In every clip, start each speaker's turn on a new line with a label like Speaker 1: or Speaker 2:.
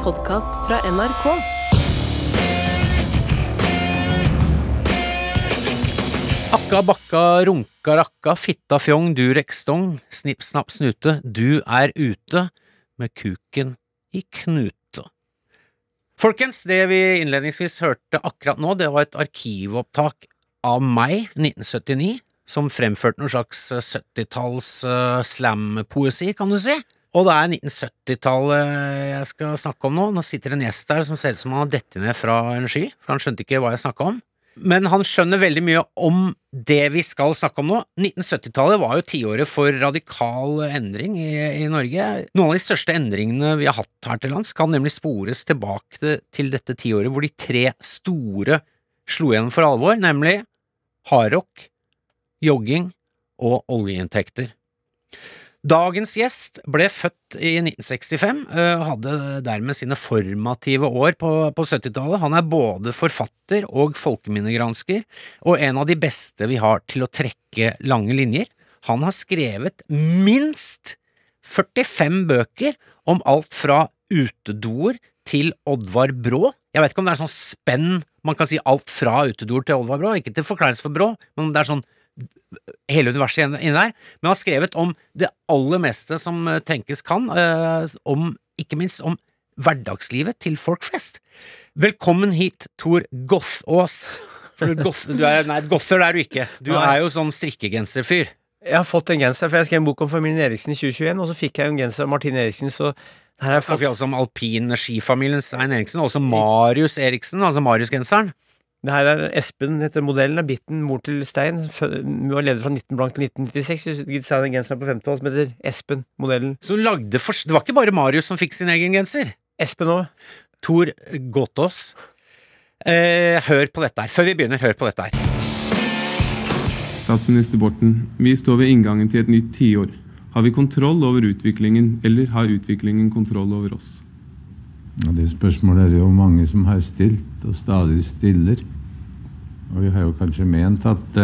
Speaker 1: podcast fra NRK.
Speaker 2: Akka bakka, runka rakka, fitta fjong, durek stong, snipp snapp snute, du ute med kuken i knute. Folkens, det vi innledningsvis hørte akkurat nå, det var et arkivopptak av meg, 1979, som fremførte noen slags 70-talls slam-poesi, kan du si. Og det 1970-tallet jeg skal snakke om nå. Nå sitter en gjest der som ser ut som han har dettet ned fra en sky, for han skjønte ikke hva jeg snakket om. Men han skjønner veldig mye om det vi skal snakke om nå. 1970-tallet var jo tiåret for radikal endring i Norge. Noen av de største endringene vi har hatt her til lands kan nemlig spores tilbake til dette tiåret hvor de tre store slo igjen for alvor, nemlig hardrock, jogging og oljeinntekter. Dagens gjest ble født i 1965, hadde dermed sine formative år på 70-tallet. Han både forfatter og folkeminnegransker, og en av de beste vi har til å trekke lange linjer. Han har skrevet minst 45 bøker om alt fra utedoer til Oddvar Brå. Jeg vet ikke om det sånn spenn, man kan si alt fra utedoer til Oddvar Brå, ikke til forklarelse for Brå, men det sånn hele universet inne der, men han har skrevet om det aller meste som tenkes kan, om, ikke minst om hverdagslivet til folk flest. Velkommen hit, Tor Gothås. Gother du ikke. Du jo sånn strikkegenserfyr.
Speaker 3: Jeg har fått en genser, for jeg skrev en bok om familien Eriksen i 2021, og så fikk jeg en genser av Martin Eriksen, så her har jeg
Speaker 2: fått... også om alpin skifamilien Stein Eriksen, og også Marius Eriksen, altså Marius-genseren.
Speaker 3: Det her Espen, heter modellen, bitten mor til Stein, hun var leder fra 19 blank til 1996, så designet en genser på 50 år som heter Espen, modellen.
Speaker 2: Så hun lagde det var ikke bare Marius som fikk sin egen genser?
Speaker 3: Espen også.
Speaker 2: Tor Gothås. Hør på dette her, før vi begynner, hør på dette her.
Speaker 4: Statsminister Borten, vi står ved inngangen til et nytt tiår. Har vi kontroll over utviklingen, eller har utviklingen kontroll over oss?
Speaker 5: Ja, det spørsmålet det jo mange som har stilt, og stadig stiller. Og vi har jo kanskje ment at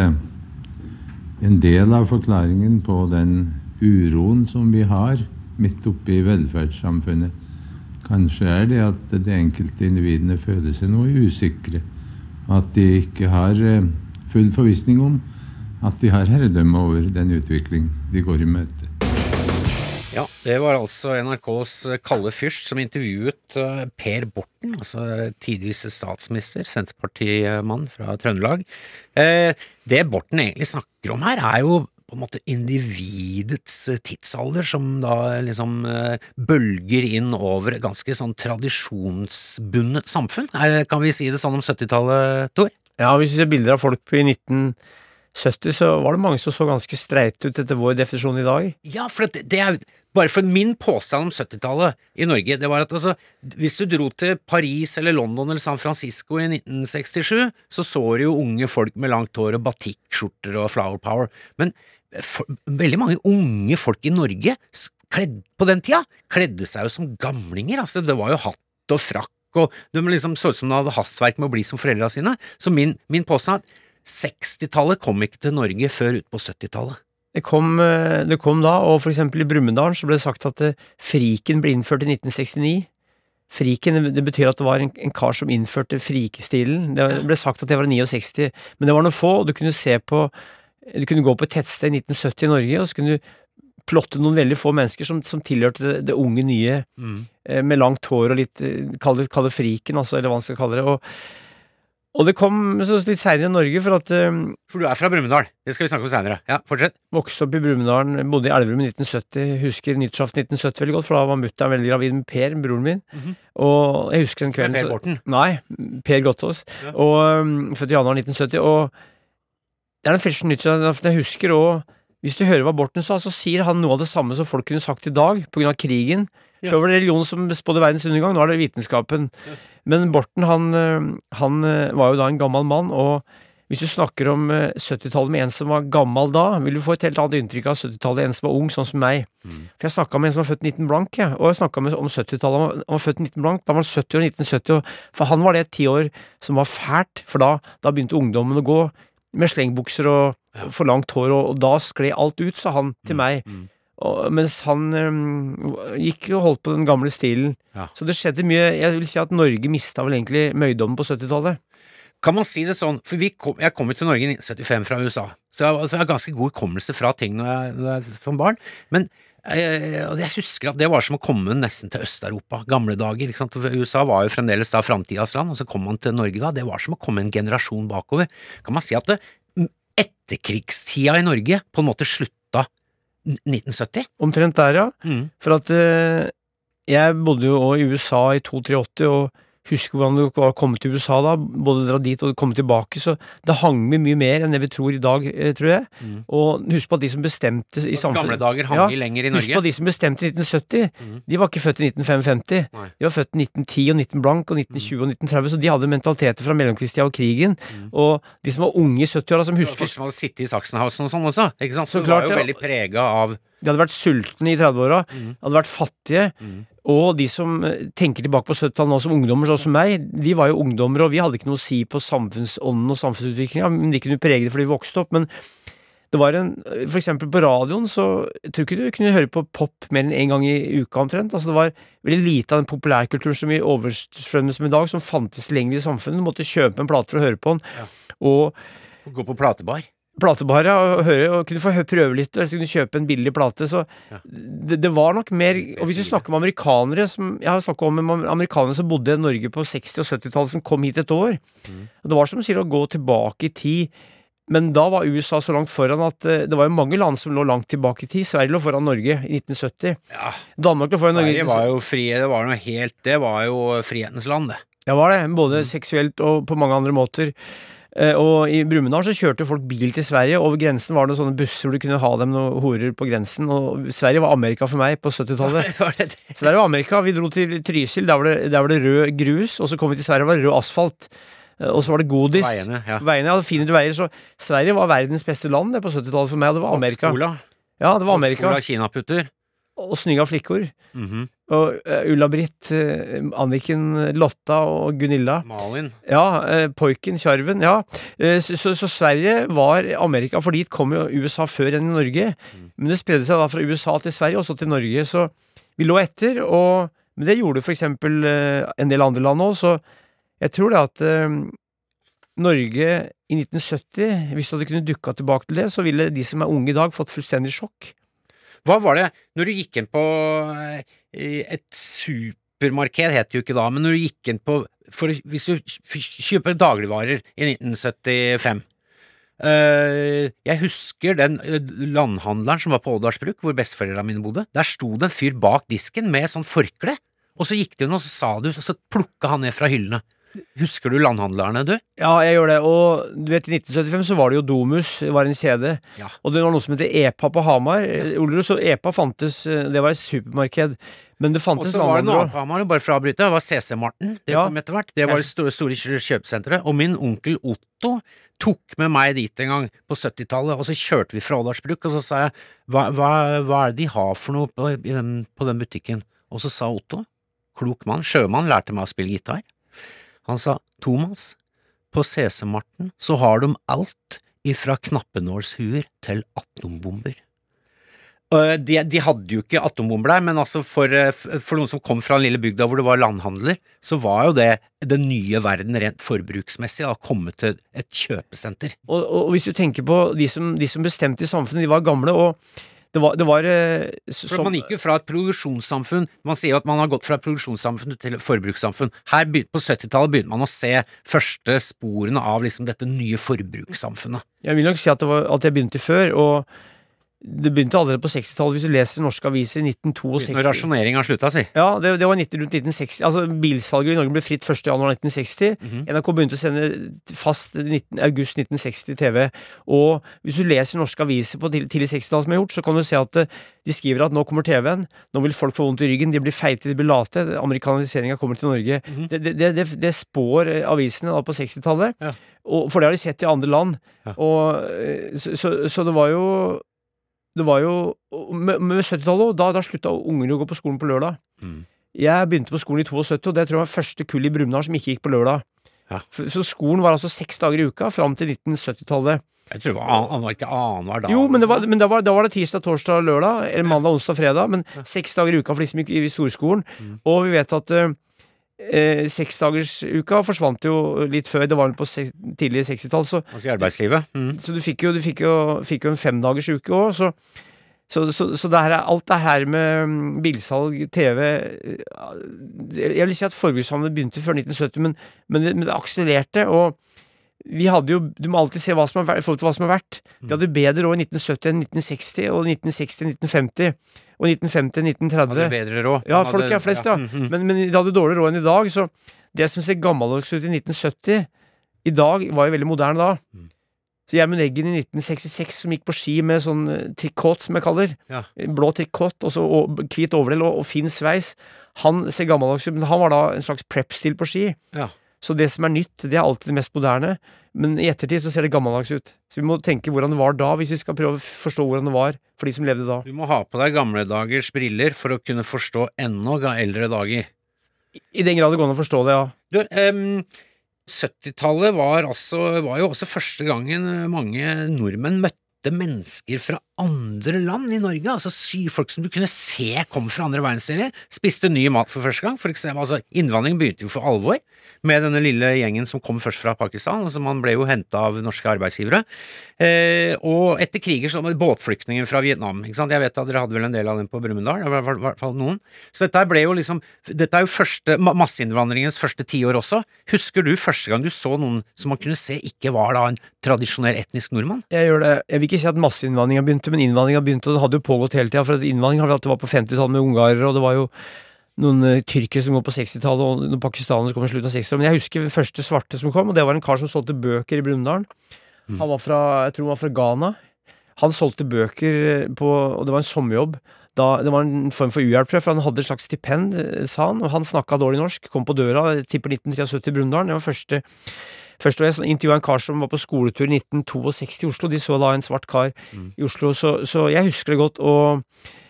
Speaker 5: en del av forklaringen på den uroen som vi har midt oppe i velferdssamfunnet, kanskje det at de enkelte individene føler seg noe usikre, at de ikke har full forvissning om at de har herredømme over den utvikling de går i møte.
Speaker 2: Ja, det var altså NRKs Kalle Fyrst som intervjuet Per Borten, altså tidvis statsminister, Senterpartimann fra Trøndelag. Det Borten egentlig snakker om her jo på en måte individets tidsalder som da liksom bølger inn over et ganske sånn tradisjonsbundet samfunn. Kan vi si det sånn om 70-tallet, Tor?
Speaker 3: Ja, hvis vi ser bilder av folk i 1970, så var det mange som så ganske streit ut etter vår definisjon i dag.
Speaker 2: Ja, for det bare for min påstand om 70-tallet i Norge, det var at altså, hvis du dro til Paris eller London eller San Francisco i 1967, så du jo unge folk med langt hår og batikskjorter og flower power. Men veldig mange unge folk i Norge på den tida kledde seg jo som gamlinger. Altså, det var jo hatt og frakk, og det liksom så ut som de hadde hastverk med å bli som foreldra sine. Så min påstand 60-tallet kom ikke til Norge før ut på 70-tallet.
Speaker 3: Det kom da, og for eksempel i Brumunddal så ble det sagt at friken ble innført i 1969. Friken, det betyr at det var en kar som innførte frikestilen. Det ble sagt at det var 69, men det var noen få, og du kunne gå på et tettsted i 1970 i Norge, og så kunne du plotte noen veldig få mennesker som tilhørte det unge nye, med langt hår og litt, kall det friken, altså, eller hva man skal kalle det, og det kom så litt senere i Norge for at...
Speaker 2: For du fra Brumunddal, det skal vi snakke om senere. Ja, fortsett.
Speaker 3: Vokste opp i Brumunddal, bodde i Elverum i 1970, husker nyttårsaften 1970 veldig godt, for da var mutteren veldig gravid med Per, broren min, og jeg husker den kvelden...
Speaker 2: Per Borten?
Speaker 3: Nei, Per Gothås, og født i januar 1970, og det den første nyttårsaften jeg husker, og hvis du hører hva Borten sa, så sier han noe av det samme som folk kunne sagt i dag, på grunn av krigen. Før var det religion som spådde verdens undergang, nå det vitenskapen. Men Borten, han var jo da en gammel mann, og hvis du snakker om 70-tallet med en som var gammel da, vil du få et helt annet inntrykk av 70-tallet, en som var ung, sånn som meg. For jeg snakket med en som var født 19 blank, og jeg snakket om 70-tallet, han var født 19 blank, da var han 70 år, 1970, for han var det 10 år som var fælt, for da begynte ungdommen å gå med slengbukser og for langt hår, og da skled alt ut, sa han til meg. mens han gikk og holdt på den gamle stilen.
Speaker 2: Ja.
Speaker 3: Så det skjedde mye. Jeg vil si at Norge mistet vel egentlig møydommen på 70-tallet.
Speaker 2: Kan man si det sånn, for jeg kom jo til Norge i 1975 fra USA, så jeg har ganske god hukommelse fra ting når jeg som barn, men og jeg husker at det var som å komme nesten til Øst-Europa, gamle dager, ikke sant? USA var jo fremdeles da framtidas land, og så kom man til Norge da, det var som å komme en generasjon bakover. Kan man si at etterkrigstida i Norge på en måte slutta 1970?
Speaker 3: Omtrent der, ja. For at jeg bodde jo også i USA i 82-83, og husker hvordan det var å komme til USA da, både dra dit og komme tilbake, så det hang med mye mer enn det vi tror i dag, tror jeg. Og husk på at de som bestemte i samfunnet...
Speaker 2: Gamle dager hang i lenger i Norge.
Speaker 3: Husk på at de som bestemte i 1970, de var ikke født i 1955.
Speaker 2: Nei.
Speaker 3: De var født i 1910 og 19 blank og 1920 og 1930, så de hadde mentaliteter fra mellomkrigstida og krigen. Og de som var unge i 70-åra, som husker...
Speaker 2: Folk som hadde sittet i Sachsenhausen og sånn også, ikke sant?
Speaker 3: Så
Speaker 2: det
Speaker 3: klart,
Speaker 2: var jo veldig preget av...
Speaker 3: De hadde vært sultne i 30-åra, hadde vært fattige, og de som tenker tilbake på 70-tallet nå som ungdommer, sånn som meg, de var jo ungdommer, og vi hadde ikke noe å si på samfunnsånden og samfunnsutviklingen, men de kunne prege det fordi vi vokste opp, men det var for eksempel på radioen, så jeg tror ikke du kunne høre på pop mer enn en gang i uka omtrent, altså det var veldig lite av den populærkulturen som vi overstrømmes med i dag, som fantes tilgjengelig i samfunnet, du måtte kjøpe en plate for å høre på den, og
Speaker 2: gå på platebar.
Speaker 3: Platebarer, og høre, og kunne få prøve litt, eller så kunne kjøpe en billig plate, så det var nok mer, og hvis du snakker med amerikanere, som jeg har snakket om med amerikanere som bodde i Norge på 60- og 70-tallet, som kom hit et år, og det var som sier å gå tilbake i tid, men da var USA så langt foran at det var jo mange land som lå langt tilbake i tid. Sverige lå foran Norge i 1970.
Speaker 2: Ja.
Speaker 3: Danmark lå foran Norge.
Speaker 2: Sverige var jo frie, det var jo frihetens land, det.
Speaker 3: Ja, var det, både seksuelt og på mange andre måter. Og i Brumunddal så kjørte folk bil til Sverige. Over grensen var det sånne busser hvor du kunne ha dem noen horer på grensen. Og Sverige var Amerika for meg på 70-tallet. Sverige var Amerika. Vi dro til Trysil, der var det rød grus. Og så kom vi til Sverige, var det rød asfalt. Og så var det godis. Veiene hadde fine veier. Så Sverige var verdens beste land det på 70-tallet for meg. Og det var Amerika. Ja, det var Amerika.
Speaker 2: Skola, kinaputter.
Speaker 3: Og snygga flikkor. Og Ulla-Britt, Anniken, Lotta og Gunilla.
Speaker 2: Malin.
Speaker 3: Ja, Poiken, Kjarven, ja. Så Sverige var Amerika, for dit kom jo USA før enn i Norge. Men det spredde seg da fra USA til Sverige, og så til Norge. Så vi lå etter, men det gjorde for eksempel en del andre land også. Så jeg tror det at Norge i 1970, hvis du hadde kunnet dukka tilbake til det, så ville de som er unge i dag fått fullstendig sjokk.
Speaker 2: Hva var det, når du gikk inn på et supermarked, het det jo ikke da, men når du gikk inn på, hvis du kjøper dagligvarer i 1975, jeg husker den landhandleren som var på Ådalsbruk, hvor besteforeldrene mine bodde, der sto det en fyr bak disken med sånn forkle, og så gikk det inn, og så sa du, og så plukket han ned fra hyllene. Husker du landhandlerne, du?
Speaker 3: Ja, jeg gjør det, og du vet, i 1975 så var det jo Domus, det var en kjede, og det var noe som heter EPA på Hamar, Olerud, så EPA fantes, det var et supermarked, men det fantes
Speaker 2: landhandlere. Og så var det
Speaker 3: noe
Speaker 2: på Hamar, bare for å avbryte, det var CC Martin, det kom etter hvert, det var det store kjøpesenteret, og min onkel Otto tok med meg dit en gang på 70-tallet, og så kjørte vi fra Ådalsbruk, og så sa jeg, hva er det de har for noe på den butikken? Og så sa Otto, klok mann, sjømann, lærte meg å spille gitar. Han sa, Thomas, på CC Martin så har de alt ifra knappenålshuer til atombomber. De hadde jo ikke atombomber der, men altså for noen som kom fra en lille bygda hvor det var landhandler, så var jo det den nye verden rent forbruksmessig å komme til et kjøpesenter.
Speaker 3: Og hvis du tenker på de som bestemte i samfunnet, de var gamle, og det var
Speaker 2: for man gikk jo fra et produksjonssamfunn, man sier jo at man har gått fra et produksjonssamfunn til et forbrukssamfunn. Her på 70-tallet begynte man å se første sporene av liksom dette nye forbrukssamfunnet. Jeg
Speaker 3: vil nok si at jeg begynte før, og det begynte allerede på 60-tallet, hvis du leser norske aviser i 1962.
Speaker 2: Når rasjoneringen sluttet, si.
Speaker 3: Ja, det var rundt 1960. Altså, bilsalget i Norge ble fritt 1. januar 1960. NRK begynte å sende fast august 1960 TV. Og hvis du leser norske aviser på tidlig 60-tall som er gjort, så kan du se at de skriver at nå kommer TV-en, nå vil folk få vondt i ryggen, de blir feite, de blir late, amerikaniseringen kommer til Norge. Det spår avisene da på 60-tallet, og for det har de sett i andre land. Og, så det var jo med 70-tallet, da sluttet unger å gå på skolen på lørdag. Jeg begynte på skolen i 72, og det tror jeg var første kull i Brumunddal som ikke gikk på lørdag. Så skolen var altså 6 dager i uka, fram til 1970-tallet.
Speaker 2: Jeg tror han var ikke annenhver dag.
Speaker 3: Jo, men da var det tirsdag, torsdag, lørdag, eller mandag, onsdag, fredag, men 6 dager i uka for de som gikk i storskolen. Og vi vet at 6-dagersuka forsvant jo litt før, det var vel på tidlige 60-tall, så
Speaker 2: Altså i arbeidslivet.
Speaker 3: så du fikk jo en 5-dagersuke også, så det her, alt det her med bilsalg, TV, jeg vil si at forbrukshandel begynte før 1970, men det akselererte, og vi hadde jo, du må alltid se hva som er forhold til hva som er verdt. De hadde bedre råd i 1970 enn 1960, og 1960 1950, og 1950 1930.
Speaker 2: Hadde bedre råd.
Speaker 3: Ja, folk er flest, ja. Men de hadde dårlig råd enn i dag, så det som ser gammeldags ut i 1970, i dag var jo veldig moderne da. Så Gjermund Eggen i 1966 som gikk på ski med sånn trikot, som jeg kaller, blå trikot, og så hvit overdel og fin sveis, han ser gammeldags ut, men han var da en slags prep-stil på ski.
Speaker 2: Ja.
Speaker 3: Så det som er nytt, det er alltid det mest moderne, men i ettertid så ser det gammeldags ut. Så vi må tenke hvordan det var da, hvis vi skal prøve å forstå hvordan det var for de som levde da.
Speaker 2: Du må ha på deg gamle dagers briller for å kunne forstå enda eldre dager.
Speaker 3: I den grad det går an å forstå det, ja.
Speaker 2: Du, 70-tallet var jo også første gangen mange nordmenn møtte mennesker fra andre land i Norge, altså folk som du kunne se kom fra andre verdensdeler, spiste ny mat for første gang, for eksempel, altså innvandring begynte jo for alvor, med denne lille gjengen som kom først fra Pakistan, altså man ble jo hentet av norske arbeidsgivere, og etter kriger så var det båtflyktninger fra Vietnam, ikke sant? Jeg vet at dere hadde vel en del av dem på Brumunddal, det var i hvert fall noen, så dette ble jo liksom, dette er jo masseinnvandringens første 10 år også. Husker du første gang du så noen som man kunne se ikke var da en tradisjonell etnisk nordmann?
Speaker 3: Jeg gjør det, jeg vil ikke si at masseinnvandringen begynte, men innvandringen begynte, og det hadde jo pågått hele tiden, for innvandring har vi alltid var på 50-tallet med ungarer, og det var jo noen tyrkere som går på 60-tallet, og noen pakistanere som kom i slutten av 60-tallet, men jeg husker den første svarte som kom, og det var en kar som solgte bøker i Brumunddal. Han var jeg tror han var fra Ghana. Han solgte bøker og det var en sommerjobb. Det var en form for uhjelp, for han hadde et slags stipend, sa han, og han snakket dårlig norsk, kom på døra, tipper 1973 i Brumunddal. Det var første og jeg intervjuet en kar som var på skoletur i 1962 i Oslo, de så da en svart kar i Oslo, så jeg husker det godt, og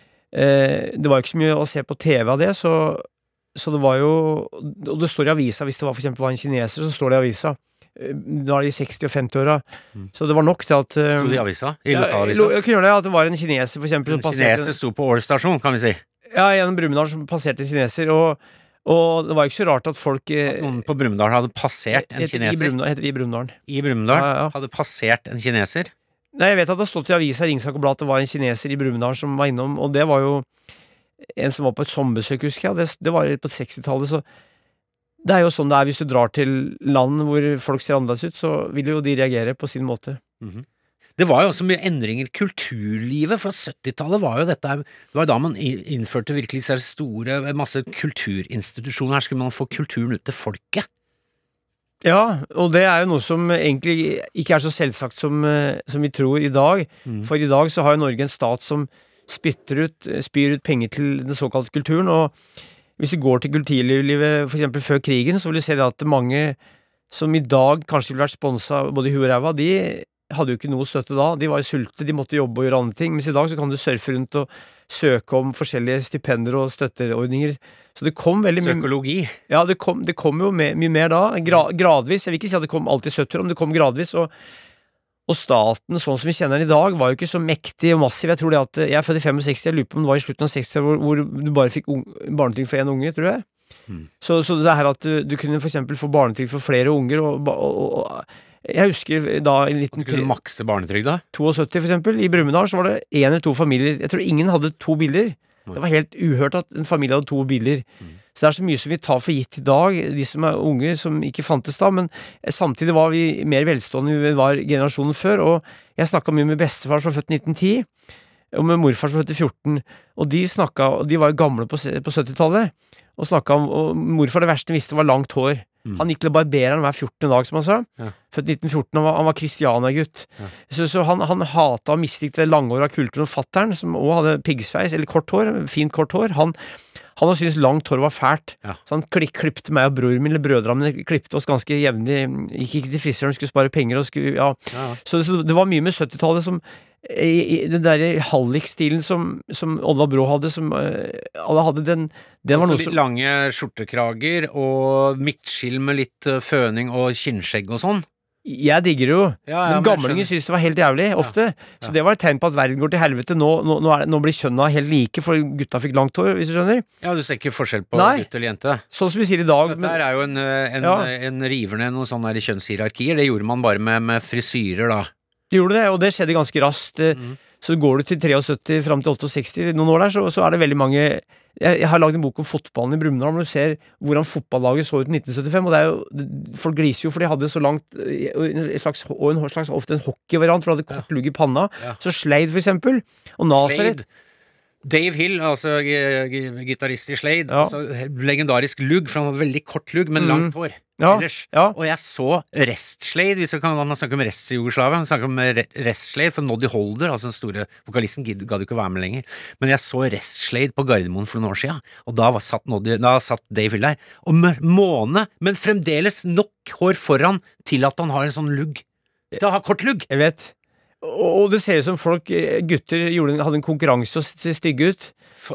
Speaker 3: det var ikke så mye å se på TV av det, så det var jo, og det står i avisa, hvis det for eksempel var en kineser, så står det i avisa, da er de 60 og 50-åra, så det var nok til at
Speaker 2: Stod det i avisa? I lokalavisa?
Speaker 3: Jeg kunne gjøre det, at det var en kineser for eksempel.
Speaker 2: En kineser sto på Ålestasjon, kan vi si.
Speaker 3: Ja, gjennom Brumunddal som passerte en kineser, og det var ikke så rart at folk
Speaker 2: At noen på Brumunddal hadde passert en kineser.
Speaker 3: Heter det i Brumunddal?
Speaker 2: I Brumunddal
Speaker 3: Ja.
Speaker 2: hadde passert en kineser.
Speaker 3: Nei, jeg vet at det har stått i avisa Ringsaker Blad at det var en kineser i Brumunddal som var innom, og det var jo en som var på et sommerbesøk, husker jeg, det var på 60-tallet, så det er jo sånn det er hvis du drar til land hvor folk ser annerledes ut, så vil jo de reagere på sin måte.
Speaker 2: Det var jo også mye endringer i kulturlivet, fra 70-tallet var jo dette, det var da man innførte virkelig så store, masse kulturinstitusjoner, her skulle man få kulturen ut til folket.
Speaker 3: Ja, og det er jo noe som egentlig ikke er så selvsagt som vi tror i dag, for i dag så har jo Norge en stat som spyr ut penger til den såkalte kulturen, og hvis du går til kulturlivet for eksempel før krigen, så vil du se det at mange som i dag kanskje ville vært sponset både i huet og ræva, de hadde jo ikke noe støtte da, de var jo sulte, de måtte jobbe og gjøre andre ting, mens i dag så kan du surfe rundt og søke om forskjellige stipender og støtteordninger, så det kom veldig mye.
Speaker 2: Psykologi.
Speaker 3: Ja, det kom jo mye mer da, gradvis, jeg vil ikke si at det kom alltid 70 år, men det kom gradvis, og staten, sånn som vi kjenner den i dag, var jo ikke så mektig og massiv. Jeg tror det at, jeg er født i 65, jeg lurer på om det var i slutten av 60 hvor du bare fikk barnetrygd for en unge, tror jeg. Så det her at du kunne for eksempel få barnetrygd for flere unger, og jeg husker da i 1972
Speaker 2: Du kunne makse barnetrygda?
Speaker 3: for eksempel, i Brumunddal så var det 1 eller 2 familier, jeg tror ingen hadde 2 biler. Det var helt uhørt at en familie hadde 2 biler. Så det er så mye som vi tar for gitt i dag, de som er unge, som ikke fantes da, men samtidig var vi mer velstående enn vi var generasjonen før, og jeg snakket mye med bestefar som var født i 1910, og med morfar som var født i 14, og de var jo gamle på 70-tallet, og snakket om, og morfar det verste visste var langt hår. Han gikk til barbereren hver 14. dag, som han sa. Født i 1914, han var Kristiania-gutt. Så han hatet og mislikte det langhåret av kulturen, og fatteren, som også hadde piggsveis, eller kort hår, fint kort hår, han syntes langt hår var fælt. Så han klippte meg og broren min, eller brødrene mine, klippte oss ganske jevnlig, gikk ikke til frisøren, skulle spare penger, og Så det var mye med 70-tallet som den der Hallik-stilen som Oddvar Brå hadde, som alle hadde, den var
Speaker 2: altså
Speaker 3: noe som
Speaker 2: lange skjortekrager og midtskill med litt føning og kinnskjegg og sånn.
Speaker 3: Jeg digger det jo, men gamlinger synes det var helt jævlig, ofte. Så det var et tegn på at verden går til helvete. Nå blir kjønna helt like, for gutta fikk langt hår, hvis du skjønner.
Speaker 2: Ja, du ser ikke forskjell på gutt eller jente.
Speaker 3: Sånn som vi sier i dag.
Speaker 2: Så der jo en river ned noen sånne kjønnshierarkier. Det gjorde man bare med frisyrer, da.
Speaker 3: Det gjorde det, og det skjedde ganske raskt. Så går du til 73 frem til 68, noen år der, så det veldig mange. Jeg har laget en bok om fotballen i Brumunddal, men du ser hvordan fotballaget så ut i 1975, og det jo, folk gliser jo, for de hadde så langt ofte en hockeyvariant, for de hadde kort lugg i panna. Så Slade, for eksempel, og Nazareth.
Speaker 2: Dave Hill, altså gitarist i Slade, altså, legendarisk lugg, for han har veldig kort lugg, men langt hår. Og jeg så Rest-Slade, hvis man snakker om rest i Jugoslavia, man snakker om Rest-Slade, for Noddy Holder, altså den store vokalisten, gadd ikke å være med lenger, men jeg så Rest-Slade på Gardermoen for noen år siden, og da satt Dave Hill der, og måne, men fremdeles nok hår foran til at han har en sånn lugg. Det har kort lugg.
Speaker 3: Jeg vet. Og det ser ut som gutter hadde en konkurranse å se stygge ut.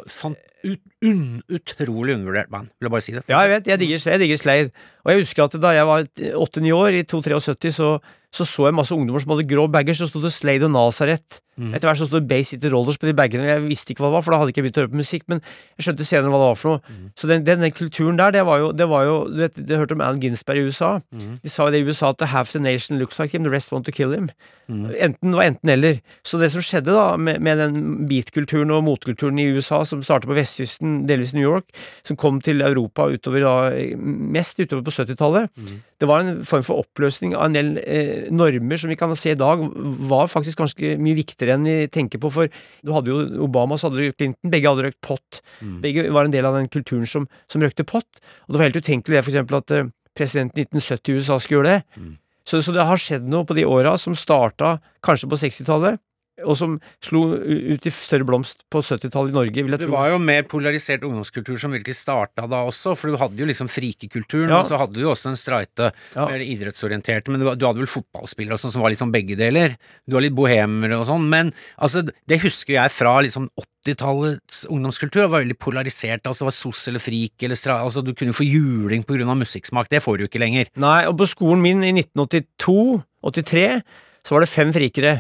Speaker 2: Utrolig undervurdert band, vil jeg bare si det.
Speaker 3: Ja, jeg vet, jeg digger Slade. Og jeg husker at da jeg var 8-9 år, i 2-73, så jeg masse ungdommer som hadde grå bagger, så stod det Slade og Nazareth. Etter hvert så stod det Bay City Rollers på de baggene, jeg visste ikke hva det var, for da hadde ikke jeg begynt å høre på musikk, men jeg skjønte senere hva det var for noe. Så den kulturen der, det var jo du vet, jeg hørte om Allen Ginsberg i USA. De sa jo det i USA, at half the nation looks like him, the rest want to kill him. Det var enten eller. Så det som skjedde da, med den beat-kulturen og motkulturen i USA, som startet på vestkysten, delvis New York, som kom til Europa mest utover på 70-tallet, det var en form for oppløsning av en del normer som vi kan se i dag, var faktisk ganske mye viktigere enn vi tenker på, for du hadde jo Obama, så hadde du Clinton, begge hadde røkt pott, begge var en del av den kulturen som røkte pott, og det var helt utenkelig det, for eksempel at presidenten 1970 i USA skulle gjøre det, så det har skjedd noe på de åra som startet kanskje på 60-tallet, og som slo ut i større blomst på 70-tallet i Norge, vil jeg tro.
Speaker 2: Det var jo mer polarisert ungdomskultur som virkelig startet da også, for du hadde jo liksom frikekulturen, og så hadde du jo også en streite, mer idrettsorienterte, men du hadde vel fotballspillere og sånn som var litt sånn begge deler. Du var litt bohemer og sånn, men altså, det husker jeg fra liksom 80-tallets ungdomskultur, var veldig polarisert, altså var sos eller frik, eller altså du kunne jo få juling på grunn av musikksmak, det får du jo ikke lenger.
Speaker 3: Nei, og på skolen min i 1982-83, så var det 5 frikere,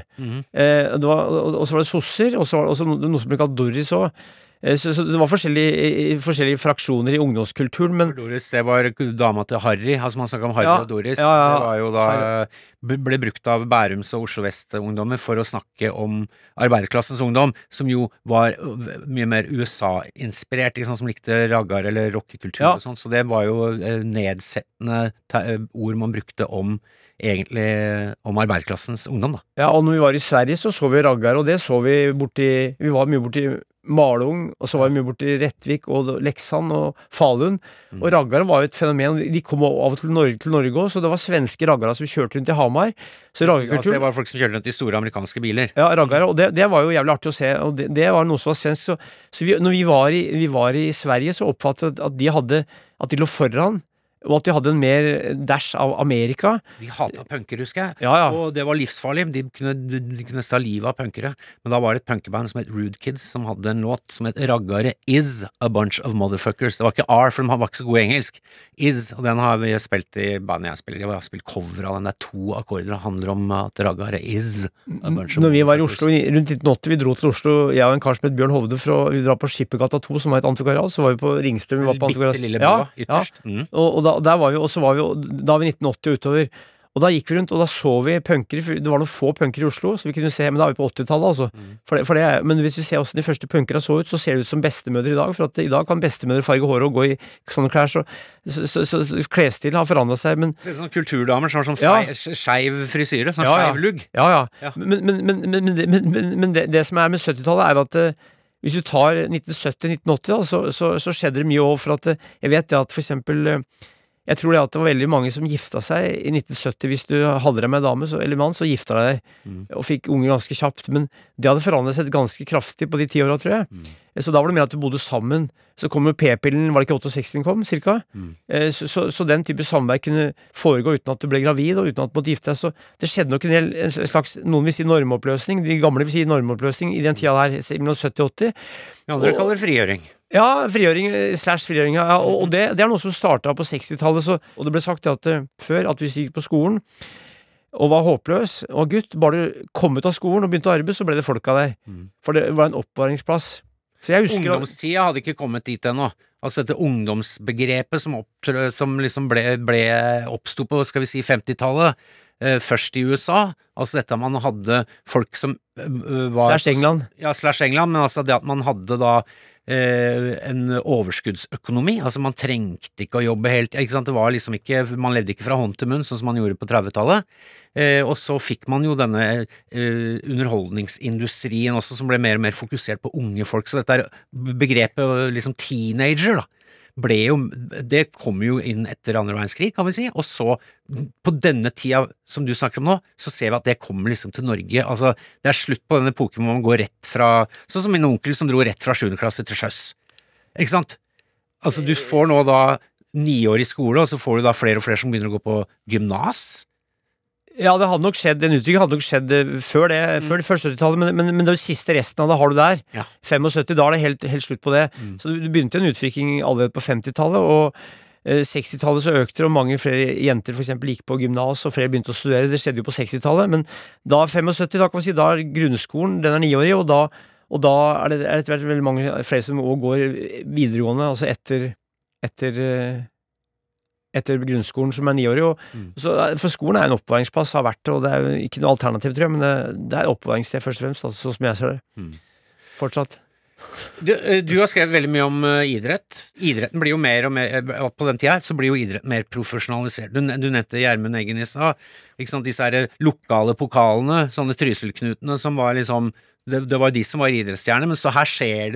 Speaker 3: og så var det sosser, og så var det noe som ble kalt Doris også. Så det var forskjellige fraksjoner i ungdomskulturen, men
Speaker 2: Doris, det var dama til Harry, altså man snakket om Harry og Doris, det var jo da ble brukt av Bærums og Oslo Vest-ungdommer for å snakke om arbeiderklassens ungdom, som jo var mye mer USA-inspirert, ikke sånn som likte raggar eller rockekultur og sånt, så det var jo nedsettende ord man brukte egentlig om arbeiderklassens ungdom, da.
Speaker 3: Ja, og når vi var i Sverige, så vi raggar, og det så vi var mye borti Malung, og så var vi mye borti Rettvik og Leksand og Falun, og raggar var jo et fenomen, de kom av og til Norge også, så det var svenske raggarer som kjørte rundt i Hamar, så raggarkultur...
Speaker 2: Altså, det var folk som kjørte rundt i store amerikanske biler.
Speaker 3: Ja, raggarer, og det var jo jævlig artig å se, og det var noe som var svensk, så når vi var i Sverige, så oppfattet at de lå foran, og at de hadde en mer dash av Amerika.
Speaker 2: De hatet punker, husker jeg.
Speaker 3: Ja.
Speaker 2: Og det var livsfarlig. De kunne ta livet av punkere. Men da var det et punkeband som het Rude Kids, som hadde en låt som het Raggare is a bunch of motherfuckers. Det var ikke R, for de var ikke så god i engelsk. Is, og den har vi spilt i bandet jeg spiller. Jeg har spilt cover av den. Det 2 akkorder. Det handler om at Raggare is a bunch of
Speaker 3: Når vi var i Oslo, rundt 1980, vi dro til Oslo, jeg og en kar som het Bjørn Hovde, vi drar på Skippergata 2, som var et antikvariat, så var vi på Ringstrøm, vi var på antikvariat.
Speaker 2: Bitte lille bua, ytterst.
Speaker 3: Og da var vi 1980 utover, og da gikk vi rundt, og da så vi punkere, det var noen få punkere i Oslo, så vi kunne se, men da var vi på 80-tallet altså, men hvis vi ser hvordan de første punkere så det ut som bestemødre i dag, for at i dag kan bestemødre farge håret og gå i sånne klær, så klesstil har forandret seg, men
Speaker 2: det sånn kulturdamer som har sånn skeiv frisyre, sånn skeiv lugg.
Speaker 3: Ja. Men det som med 70-tallet at hvis du tar 1970-1980 så skjedde det mye over, for at jeg vet det at for eksempel jeg tror at det var veldig mange som gifta seg i 1970, hvis du hadde deg med dame eller mann, så gifta deg og fikk unger ganske kjapt, men det hadde forandret seg ganske kraftig på de 10 årene, tror jeg. Så da var det mer at du bodde sammen, så kom jo p-pillen, var det ikke 68 den kom, cirka? Så den type samvær kunne foregå uten at du ble gravid, og uten at du måtte gifte deg, så det skjedde nok en slags, noen vil si normoppløsning, de gamle vil si normoppløsning i den tida der, mellom 70-80.
Speaker 2: Ja, andre kaller det frigjøring.
Speaker 3: Ja, frigjøring, ja, og det noe som startet på 60-tallet, og det ble sagt at før, at hvis du gikk på skolen, og var håpløs, og gutt, bare du kom ut av skolen og begynte å arbeide, så ble det folk av deg. For det var en oppvaringsplass. Så jeg husker
Speaker 2: Ungdomstida hadde ikke kommet dit ennå. Altså dette ungdomsbegrepet som liksom oppstod på, skal vi si, 50-tallet, først i USA, altså dette man hadde folk som var
Speaker 3: / England.
Speaker 2: Ja, / England, men altså det at man hadde da en overskuddsøkonomi, altså man trengte ikke å jobbe helt, ikke sant, det var liksom ikke, man levde ikke fra hånd til munn, sånn som man gjorde på 30-tallet, og så fikk man jo denne underholdningsindustrien også, som ble mer og mer fokusert på unge folk, så dette begrepet liksom teenager da, det kom jo inn etter andre verdenskrig, kan vi si, og så på denne tida som du snakker om nå, så ser vi at det kommer liksom til Norge, altså det slutt på denne epoken hvor man går rett fra, sånn som min onkel som dro rett fra 7. klasse til sjøs, ikke sant? Altså du får nå da 9-årig skole, og så får du da flere og flere som begynner å gå på gymnas.
Speaker 3: Ja, det hadde nok skjedd, den utviklingen hadde nok skjedd før 70-tallet, men det siste resten av det har du der.
Speaker 2: Ja.
Speaker 3: 75, da er det helt slutt på det. Så du begynte en utvikling allerede på 50-tallet, og 60-tallet så økte det, og mange flere jenter for eksempel gikk på gymnas, og flere begynte å studere, det skjedde jo på 60-tallet, men da 75, da kan man si, da er grunnskolen, den er 9-årig, og da er det etter hvert veldig mange flere som også går videregående, altså etter grunnskolen som er 9-årig, så for skolen er en oppvaringsplass, har vært det, og det er jo ikke noe alternativ, tror jeg, men det er oppvaringssted først og fremst, altså, sånn som jeg ser det. Fortsatt.
Speaker 2: Du har skrevet veldig mye om idrett. Idretten blir jo mer og mer, på den tida så blir jo idretten mer profesjonalisert. Du nevnte Gjermund Eggen i stad, ikke sant, disse her lokale pokalene, sånne Trysil-knutene som var liksom, det var de som var idrettsstjerne, men så her skjer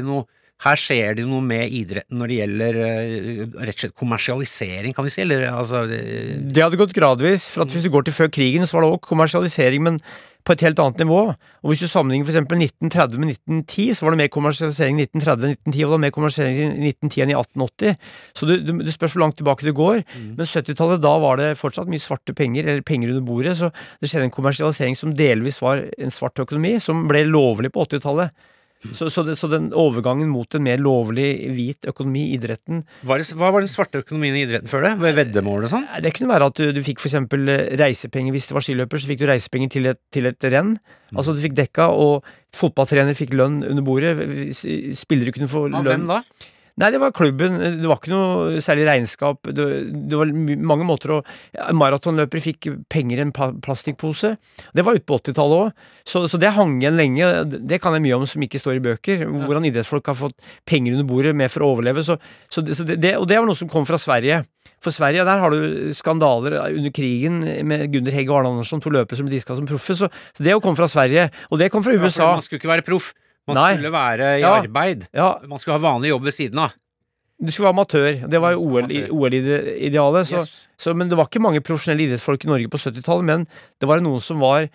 Speaker 2: det noe med idretten når det gjelder rett og slett kommersialisering, kan vi si, eller altså
Speaker 3: Det hadde gått gradvis, for at hvis du går til før krigen så var det også kommersialisering, men på et helt annet nivå, og hvis du sammenligner for eksempel 1930 med 1910, så var det mer kommersialisering i 1930 og 1910, og det var mer kommersialisering i 1910 enn i 1880, så det spørs hvor langt tilbake det går, men 70-tallet, da var det fortsatt mye svarte penger, eller penger under bordet, så det skjedde en kommersialisering som delvis var en svart økonomi, som ble lovlig på 80-tallet. Så den overgangen mot en mer lovlig hvit økonomi i idretten.
Speaker 2: Hva var den svarte økonomien i idretten før det? Veddemål og sånn?
Speaker 3: Det kunne være at du fikk for eksempel reisepenger. Hvis det var skiløper, så fikk du reisepenger til et renn. Altså du fikk dekka, og fotballtrener fikk lønn under bordet. Spillere kunne få lønn.
Speaker 2: Av hvem da?
Speaker 3: Nei, det var klubben, det var ikke noe særlig regnskap, det var mange måter maratonløpere fikk penger i en plastikkpose, det var ute på 80-tallet også, så det hang igjen lenge, det kan jeg mye om som ikke står i bøker, hvordan idrettsfolk har fått penger under bordet med for å overleve, og det var noe som kom fra Sverige. For Sverige, der har du skandaler under krigen med Gunder Hegg og Arne Andersson, 2 løpere som ble diska som proffe, så det kom fra Sverige, og det kom fra USA.
Speaker 2: Man skulle ikke være proff. Man skulle være i arbeid. Ja. Man skulle ha vanlig jobb ved siden av.
Speaker 3: Du skulle være amatør. Det var jo OL-idealet. Men det var ikke mange profesjonelle idrettsfolk i Norge på 70-tallet, men det var noen som var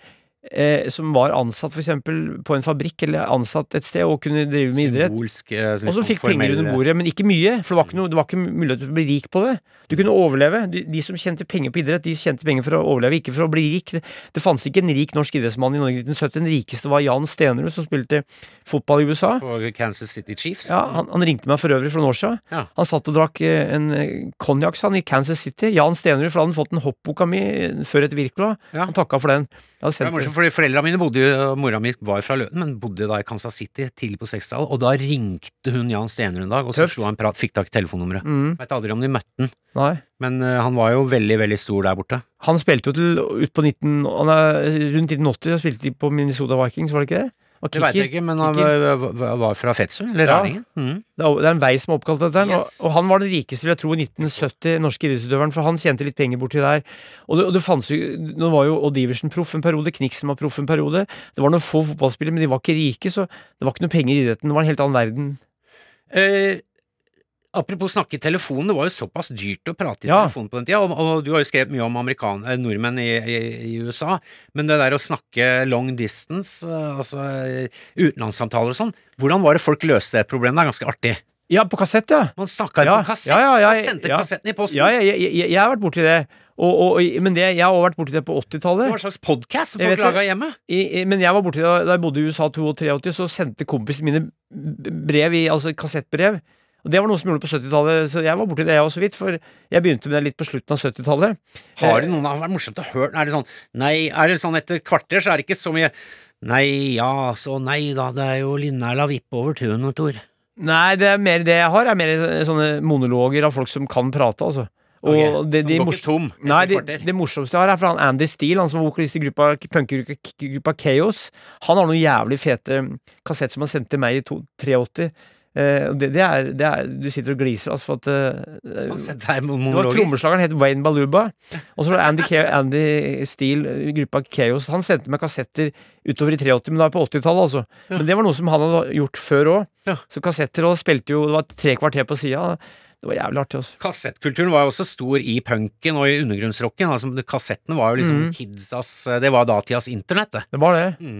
Speaker 3: ansatt for eksempel på en fabrikk eller ansatt et sted og kunne drive med idrett. Og så fikk penger under bordet, men ikke mye, for det var ikke mulighet til å bli rik på det. Du kunne overleve. De som tjente penger på idrett, de tjente penger for å overleve, ikke for å bli rik. Det fanns ikke en rik norsk idrettsmann i Norge i 1970. Den rikeste var Jan Stenerud, som spilte fotball i USA.
Speaker 2: På Kansas City Chiefs.
Speaker 3: Ja, han ringte meg for øvrig for noen år siden. Ja. Han satt og drakk en konjaks i Kansas City. Jan Stenerud, for han hadde fått en hoppboka mi før et virkblad. Ja. Han takket for den.
Speaker 2: Fordi foreldrene mine bodde jo, mora mi var fra Løten, men bodde da i Kansas City tidlig på 60-tallet, og da ringte hun Jan Stenerud en dag, og så slo han prat, fikk tak i telefonnummeret. Vet aldri om de møtte den.
Speaker 3: Nei.
Speaker 2: Men han var jo veldig, veldig stor der borte.
Speaker 3: Han spilte jo rundt 1980, da spilte de på Minnesota Vikings, var det ikke det?
Speaker 2: Det vet jeg ikke, men han var fra Fetsund, eller Rælingen.
Speaker 3: Det er en vei som er oppkalt dette, og han var den rikeste, vil jeg tro, i 1970, norske idrettsutøveren, for han tjente litt penger borti der. Og det fanns jo, nå var jo Odd Iversen proff en periode, Kniksen var proff en periode, det var noen få fotballspillere, men de var ikke rike, så det var ikke noe penger i idretten, det var en helt annen verden.
Speaker 2: Apropos snakke i telefonen, det var jo såpass dyrt å prate i telefonen på den tida, og du har jo skrevet mye om nordmenn i USA, men det der å snakke long distance, altså utenlandssamtaler og sånn, hvordan var det folk løste det problemet? Det er ganske artig.
Speaker 3: Ja, på kassett, ja.
Speaker 2: Man snakket på kassett, og sendte kassetten i posten.
Speaker 3: Ja, jeg har vært borti det. Men jeg har også vært borti det på 80-tallet.
Speaker 2: Det var en slags podcast som folk laget hjemme.
Speaker 3: Men jeg var borti det da jeg bodde i USA 82-83, så sendte kompisen mine brev, altså kassettbrev. Og det var noe som gjorde på 70-tallet, så jeg var borti det jeg også vidt, for jeg begynte med det litt på slutten av 70-tallet.
Speaker 2: Har det noen av vært morsomt å høre? Er det sånn, nei, er det sånn etter kvarter, så er det ikke så mye nei, ja, så nei da, det er jo Linnæla vippe over tunet, Tor.
Speaker 3: Nei, det er mer det jeg har, er mer sånne monologer av folk som kan prate, altså. Og
Speaker 2: Okay, som går ikke tom etter
Speaker 3: Nei,
Speaker 2: kvarter.
Speaker 3: det morsomste jeg har er fra han Andy Steele, han som var vokalist i punkgruppa Chaos. Han har noen jævlig fete kassett som han sendte til meg i 83. Det er du sitter og gliser, altså, for at
Speaker 2: Han setter deg med
Speaker 3: det var
Speaker 2: monologer.
Speaker 3: trommeslageren het Wayne Baluba, og så var det Andy Steele i gruppa Chaos. Han sendte meg kassetter utover i 83, men da på 80-tallet, altså. Men det var noe som han hadde gjort før òg.
Speaker 2: Ja.
Speaker 3: Så kassetter, og spilte jo, det var 3 kvarter på sida. Det var jævlig artig også.
Speaker 2: Kassettkulturen var jo også stor i punken og i undergrunnsrocken. Altså, kassettene var jo liksom kidsas, det var datidas internett, det.
Speaker 3: Det var det.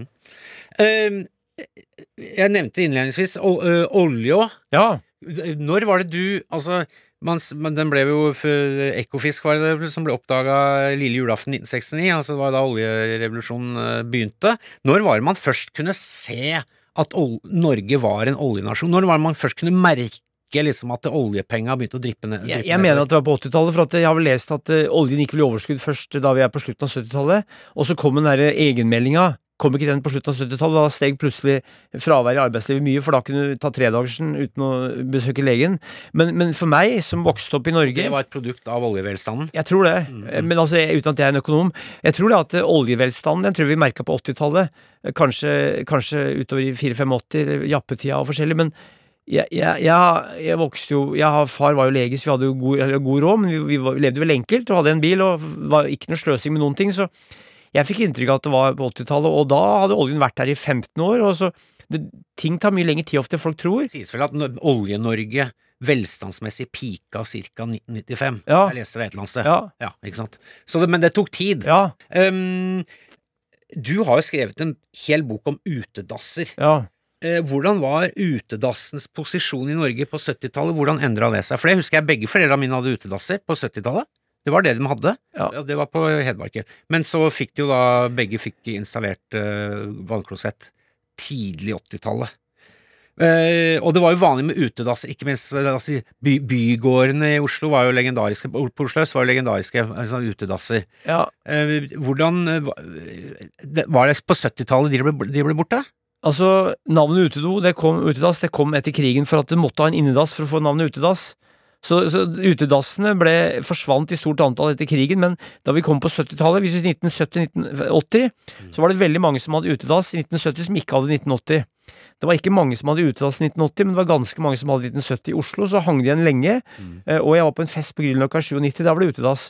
Speaker 2: Jeg nevnte innledningsvis olje også.
Speaker 3: Ja.
Speaker 2: Når var det du, altså, men den ble jo Ekofisk var det som ble oppdaget lille julaften 1969, altså det var da oljerevolusjonen begynte. Når var det man først kunne se at Norge var en oljenasjon? Når var det man først kunne merke liksom at oljepenga begynte å drippe ned?
Speaker 3: Jeg mener at det var på 80-tallet, for at jeg har vel lest at oljen gikk vel i overskudd først da vi er på slutten av 70-tallet, og så kom den der egenmeldinga. Kom ikke den på slutten av 70-tallet, da steg plutselig fravær i arbeidslivet mye, for da kunne du ta 3-dagersen uten å besøke legen. Men for meg, som vokste opp i Norge...
Speaker 2: Det var et produkt av oljevelstanden.
Speaker 3: Jeg tror det, men altså, uten at jeg er en økonom, jeg tror det at oljevelstanden, den tror jeg vi merket på 80-tallet, kanskje utover i 84-85, eller jappetida og forskjellig, men jeg vokste jo, far var jo lege, så vi hadde jo god råd, men vi levde vel enkelt, og hadde en bil, og var ikke noe sløsing med noen ting, så jeg fikk inntrykk av at det var på 80-tallet, og da hadde oljen vært der i 15 år, og så, ting tar mye lengre tid ofte folk tror.
Speaker 2: Det sies vel at Olje-Norge velstandsmessig pika cirka 1995.
Speaker 3: Ja.
Speaker 2: Jeg leste det et eller annet sted.
Speaker 3: Ja.
Speaker 2: Ja, ikke sant? Så men det tok tid.
Speaker 3: Ja,
Speaker 2: Du har jo skrevet en hel bok om utedasser.
Speaker 3: ja.
Speaker 2: Hvordan var utedassens posisjon i Norge på 70-tallet? Hvordan endret det seg? For det husker jeg begge foreldrene mine hadde utedasser på 70-tallet. Det var det de hadde.
Speaker 3: Ja.
Speaker 2: Det var på Hedmarken. Men så fikk de jo da, begge fikk installert vannklosett tidlig 80-tallet. Og det var jo vanlig med utedasser, ikke minst altså, bygårdene i Oslo var jo legendariske, på Oslo Øst var jo legendariske altså, utedasser.
Speaker 3: Ja.
Speaker 2: Hvordan var det på 70-tallet de ble borte?
Speaker 3: Altså, navnet utedass, det kom etter krigen for at det måtte ha en innedass for å få navnet utedass. Så utedassene forsvant i stort antall etter krigen, men da vi kom på 70-tallet, hvis vi 1970-1980, så var det veldig mange som hadde utedass i 1970 som ikke hadde 1980. Det var ikke mange som hadde utedass i 1980, men det var ganske mange som hadde 1970 i Oslo, så hang de igjen lenge, og jeg var på en fest på Grünerløkka 97, der var det utedass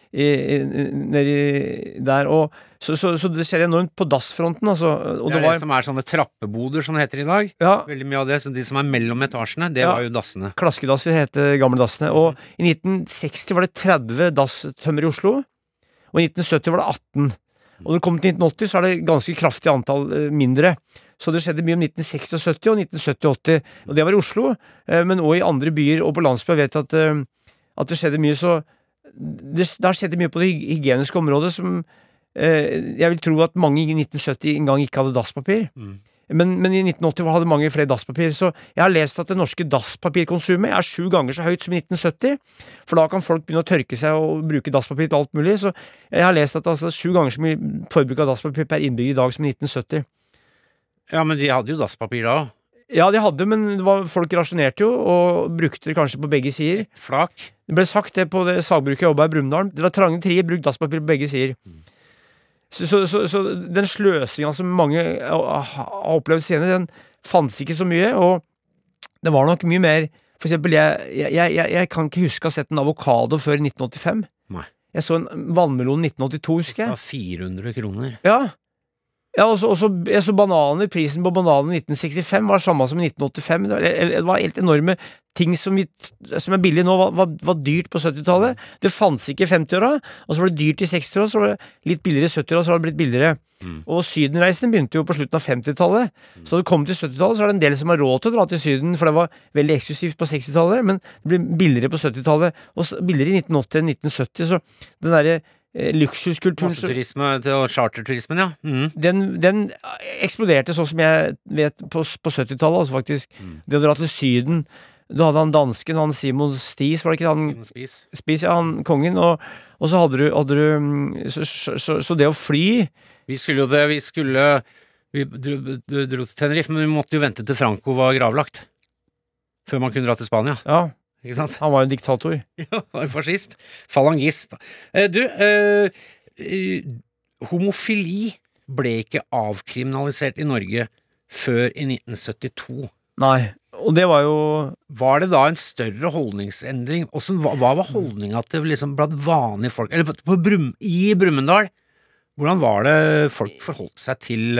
Speaker 3: nedi der, og så det skjedde enormt på dassfronten, altså, og
Speaker 2: Det er det som er sånne trappeboder som det heter i dag.
Speaker 3: ja,
Speaker 2: Veldig mye av det, så de som er mellom etasjene, det
Speaker 3: Ja.
Speaker 2: var jo dassene.
Speaker 3: klaskedasser heter gamle dassene, og i 1960 var det 30 dasstømmer i Oslo, og i 1970 var det 18. Og når det kom til 1980, så er det ganske kraftig antall mindre. Så det skjedde mye om 1960 og 70 og 1970-80, og det var i Oslo, men også i andre byer og på landsbygda vet jeg at det skjedde mye, så det har skjedd mye på det hygieniske området som jeg vil tro at mange i 1970 en gang ikke hadde dasspapir. Men i 1980 hadde mange flere dasspapir, så jeg har lest at det norske dasspapirkonsumet er 7 ganger så høyt som i 1970, for da kan folk begynne å tørke seg og bruke dasspapir til alt mulig, så jeg har lest at det er 7 ganger så mye forbruk av dasspapir per innbygger i dag som i 1970.
Speaker 2: Ja, men de hadde jo dasspapir da.
Speaker 3: Ja, de hadde, men folk rasjonerte jo, og brukte det kanskje på begge sider.
Speaker 2: Flak.
Speaker 3: Det ble sagt det på det sagbruket jeg jobbet i Brumunddal, det var trange trier, bruk dasspapir på begge sider. Så den sløsingen som mange har opplevd senere, den fantes ikke så mye, og det var nok mye mer. For eksempel, jeg kan ikke huske å ha sett en avokado før 1985.
Speaker 2: Nei.
Speaker 3: Jeg så en vannmelon 1982, husker
Speaker 2: Det
Speaker 3: jeg.
Speaker 2: sa 400 kroner.
Speaker 3: Ja, og så jeg så bananer, prisen på bananer i 1965 var samme som i 1985. Det var helt enorme ting som er billig nå, var dyrt på 70-tallet. Det fanns ikke i 50-åra, og så var det dyrt i 60-åra, så var det litt billigere i 70-åra, så var det blitt billigere. Og sydenreisen begynte jo på slutten av 50-tallet, så det kom til 70-tallet, så er det en del som har råd til å dra til syden, for det var veldig eksklusivt på 60-tallet, men det ble billigere på 70-tallet, og billigere i 1980 enn 1970, så den derre luksuskulturen
Speaker 2: Masseturisme og charterturismen, ja.
Speaker 3: den eksploderte sånn som jeg vet på 70-tallet, altså faktisk. Det å dra til syden Du hadde han dansken, han Simon Sties, var det ikke han?
Speaker 2: Spis.
Speaker 3: Ja, han kongen, og så hadde du så det å fly.
Speaker 2: Vi dro til Tenerife, men vi måtte jo vente til Franco var gravlagt, før man kunne dra til Spania.
Speaker 3: Ja,
Speaker 2: Ikke sant?
Speaker 3: han var jo en diktator.
Speaker 2: Ja, fascist. Falangist. Homofili ble ikke avkriminalisert i Norge før i 1972.
Speaker 3: Nei, og det var jo
Speaker 2: Var det da en større holdningsendring? Hva var holdninga til liksom blant vanlige folk, eller i Brumunddal? Hvordan var det folk forholdt seg til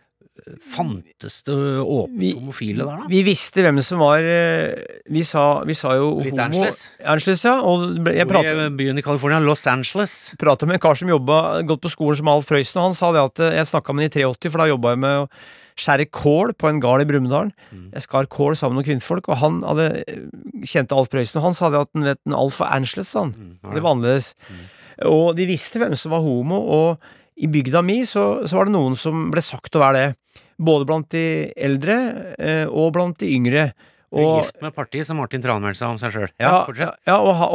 Speaker 2: fantes det åpne homofile der da?
Speaker 3: Vi visste hvem som var vi sa jo
Speaker 2: Litt
Speaker 3: homo.
Speaker 2: Angeles?
Speaker 3: Ja, og jeg
Speaker 2: Hvor i byen i California? Los Angeles?
Speaker 3: pratet med en kar som gått på skolen som Alf Prøysen, og han sa det at jeg snakket med han i 83, for da jobbet jeg med å skjære kål på en gard i Brumunddal. Jeg skar kål sammen med noen kvinnfolk, og han kjente Alf Prøysen, og han sa det at en Alf var Angeles, sa han. Det var annerledes. Og de visste hvem som var homo, og i bygda mi så var det noen som ble sagt å være det. Både blant de eldre og blant de yngre. Og,
Speaker 2: gift med partiet som Martin Tranmæl sa om seg selv. Ja, fortsett.
Speaker 3: Ja,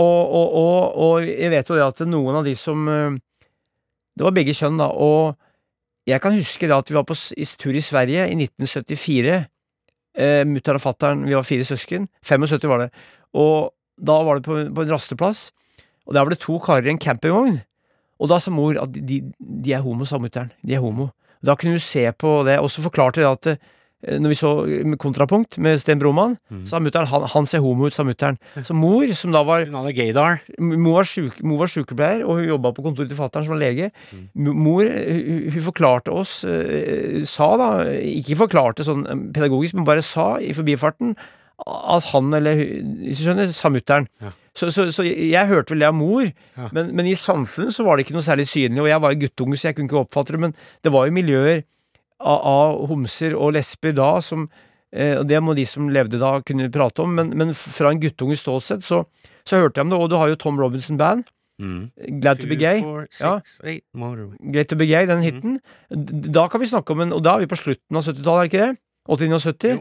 Speaker 3: og jeg vet jo det at noen av de som det var begge kjønn da, og jeg kan huske da at vi var på tur i Sverige i 1974, mutter og fatteren, vi var 4 søsken, 75 var det, og da var det på en rasteplass, og der var det 2 karer i en campingvogn, og da sa mor at de er homo, sa mutteren, de er homo. Da kunne du se på det, og så forklarte det at når vi så kontrapunkt med Sten Broman, sa mutteren, han ser homo ut, sa mutteren. Så mor, som da var
Speaker 2: Hun hadde gaydar.
Speaker 3: Mor var sykepleier, og hun jobbet på kontoret til fatteren som var lege. Mor, hun forklarte oss, sa da, ikke forklarte sånn pedagogisk, men bare sa i forbifarten at han, eller hvis du skjønner, sa mutteren. Ja. Så jeg hørte vel det av mor, men i samfunnet så var det ikke noe særlig synlig, og jeg var jo guttunge, så jeg kunne ikke oppfatte det, men det var jo miljøer av homser og lesber da, som, og det må de som levde da kunne prate om, men fra en guttunge ståsett, så hørte jeg om det, og du har jo Tom Robinson Band, Glad to be gay, 2, 4, 6, 8, Glad to be gay, den hitten, da kan vi snakke om og da er vi på slutten av 70-tallet, er det ikke det? 89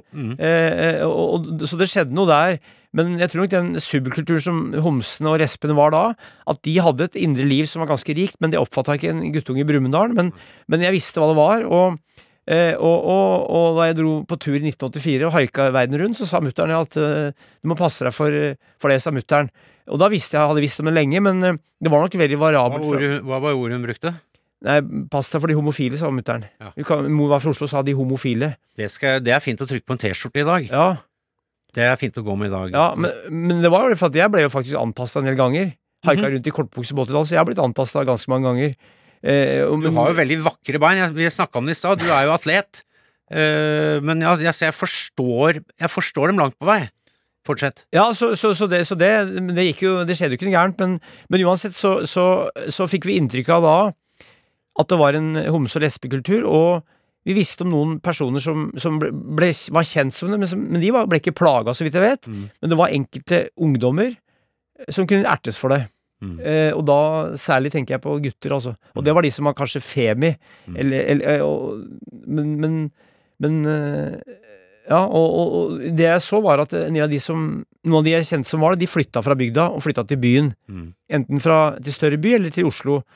Speaker 3: og så det skjedde noe der, men jeg tror nok den subkulturen som homsene og respene var da, at de hadde et indre liv som var ganske rikt, men det oppfattet ikke en guttunge i Brumunddal, men jeg visste hva det var, og da jeg dro på tur i 1984 og haika verden rundt, så sa mutteren at du må passe deg for det, sa mutteren, og da hadde visst om det lenge, men det var nok veldig variabelt.
Speaker 2: Hva var ordet hun brukte?
Speaker 3: Nei, pass deg for de homofile, sa mutteren. Ja. Mor var fra Oslo og sa de homofile.
Speaker 2: Det er fint å trykke på en t-skjorte i dag.
Speaker 3: Ja.
Speaker 2: Det er fint å gå med i dag.
Speaker 3: Ja, men det var jo for at jeg ble jo faktisk antastet en del ganger. Haika rundt i kortbukse på 80-tallet, så jeg har blitt antastet ganske mange ganger.
Speaker 2: Du har jo veldig vakre bein, vi snakket om det i stad, du er jo atlet. Men jeg forstår dem langt på vei. Fortsett. Ja, så det gikk jo, det skjedde jo ikke noe gærent, men uansett så fikk vi inntrykk av da at det var en homse- og lesbekultur, og vi visste om noen personer som var kjent som det, men de ble ikke plaget, så vidt jeg vet. Men det var enkelte ungdommer som kunne ertes for det. Og da særlig tenker jeg på gutter, altså. Og det var de som var kanskje femi, ja, og det jeg så var at noen av de jeg kjente som var det, de flyttet fra bygda og flyttet til byen. Enten til større by eller til Oslo.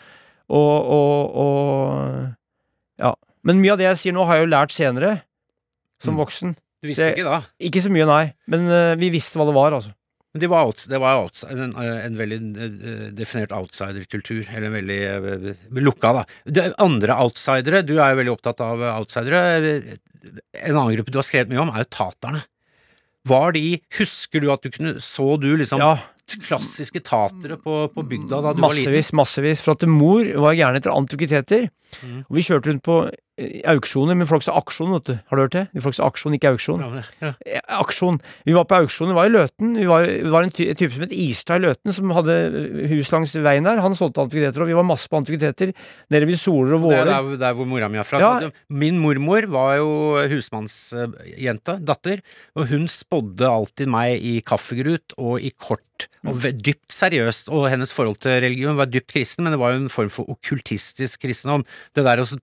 Speaker 2: Ja. Men mye av det jeg sier nå har jeg jo lært senere, som voksen. Du visste ikke da?
Speaker 3: Ikke så mye, nei. Men vi visste hva det var, altså.
Speaker 2: Men det var en veldig definert outsider-kultur, eller en veldig lukka da. Andre outsidere, du er jo veldig opptatt av outsidere, en annen gruppe du har skrevet mye om er jo taterne. Husker du at så du liksom klassiske tatere på bygda da du var liten?
Speaker 3: Massevis, for at mor var gjerne etter antikviteter, og vi kjørte rundt på auksjoner, men folk sa aksjon, vet du. Har du hørt det? Folk sa aksjon, ikke auksjon. Ja. Aksjon. Vi var på auksjon, vi var i Løten. Vi var en type som het Istad i Løten, som hadde hus langs veien der. Han solgte antikviteter, og vi var masse på antikviteter nede ved Soler og Våler.
Speaker 2: Det er der hvor mora mi er fra. Ja. Min mormor var jo husmannsjente, datter, og hun spådde alltid meg i kaffegrut og i kort, og dypt seriøst, og hennes forhold til religion var dypt kristen, men det var jo en form for okkultistisk kristendom. Det der å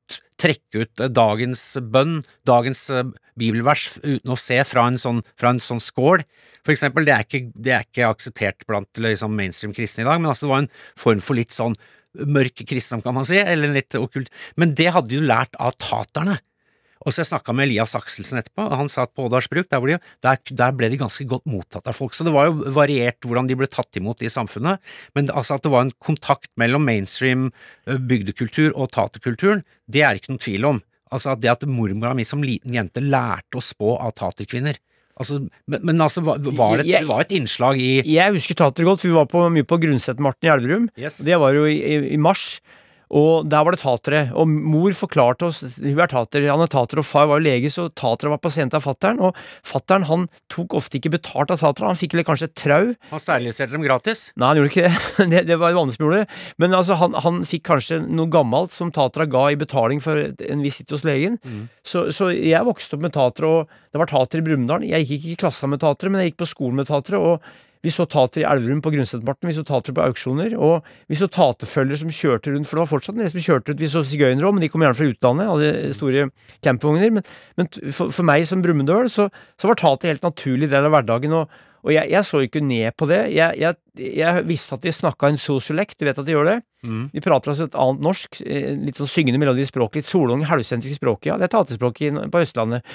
Speaker 2: trekke ut dagens bønn, dagens bibelvers, uten å se fra en sånn skål. For eksempel, det er ikke akseptert blant liksom, mainstream kristne i dag, men altså det var en form for litt sånn mørk kristendom, kan man si, eller litt okkult. Men det hadde de jo lært av taterne. Og så jeg snakket med Elias Akselsen etterpå, og han sa at på Ådalsbruk, der ble de ganske godt mottatt av folk, så det var jo variert hvordan de ble tatt imot i samfunnet, men altså at det var en kontakt mellom mainstream bygdekultur og taterkulturen, det er ikke noen tvil om. Altså at det at mormora mi som liten jente lærte å spå av taterkvinner, altså, men altså, det var et innslag i...
Speaker 3: Jeg husker tater godt, for vi var mye på Grundset-Marten i Elverum,
Speaker 2: Yes.
Speaker 3: det var jo i mars, og der var det tatere, og mor forklarte oss, hun er tater, han er tater, og far var jo lege, så tatere var pasient av fatteren, og fatteren, han tok ofte ikke betalt av tatere, han fikk kanskje et trau.
Speaker 2: Han steriliserte dem gratis.
Speaker 3: Nei, han gjorde ikke det, det var det andre som gjorde det, men altså, han fikk kanskje noe gammelt som tatere ga i betaling for en visitt hos legen, så jeg vokste opp med tatere, og det var tatere i Brumunddal, jeg gikk ikke i klassen med tatere, men jeg gikk på skolen med tatere, og vi så tater i Elverum på Grundset-Marten, vi så tater på auksjoner, og vi så taterfølger som kjørte rundt, for det var fortsatt en del som kjørte rundt, vi så sigøynere også, men de kom gjerne fra utlandet, hadde store campingvogner, men for meg som Brumunddøl, så var tater helt naturlig del av hverdagen, og jeg så ikke ned på det, jeg visste at de snakket en sosiolekt, du vet at de gjør det, de prater altså et annet norsk, litt sånn syngende melodisk språk, litt solung, halvsentrisk språk, ja, det er taterspråk på Østlandet,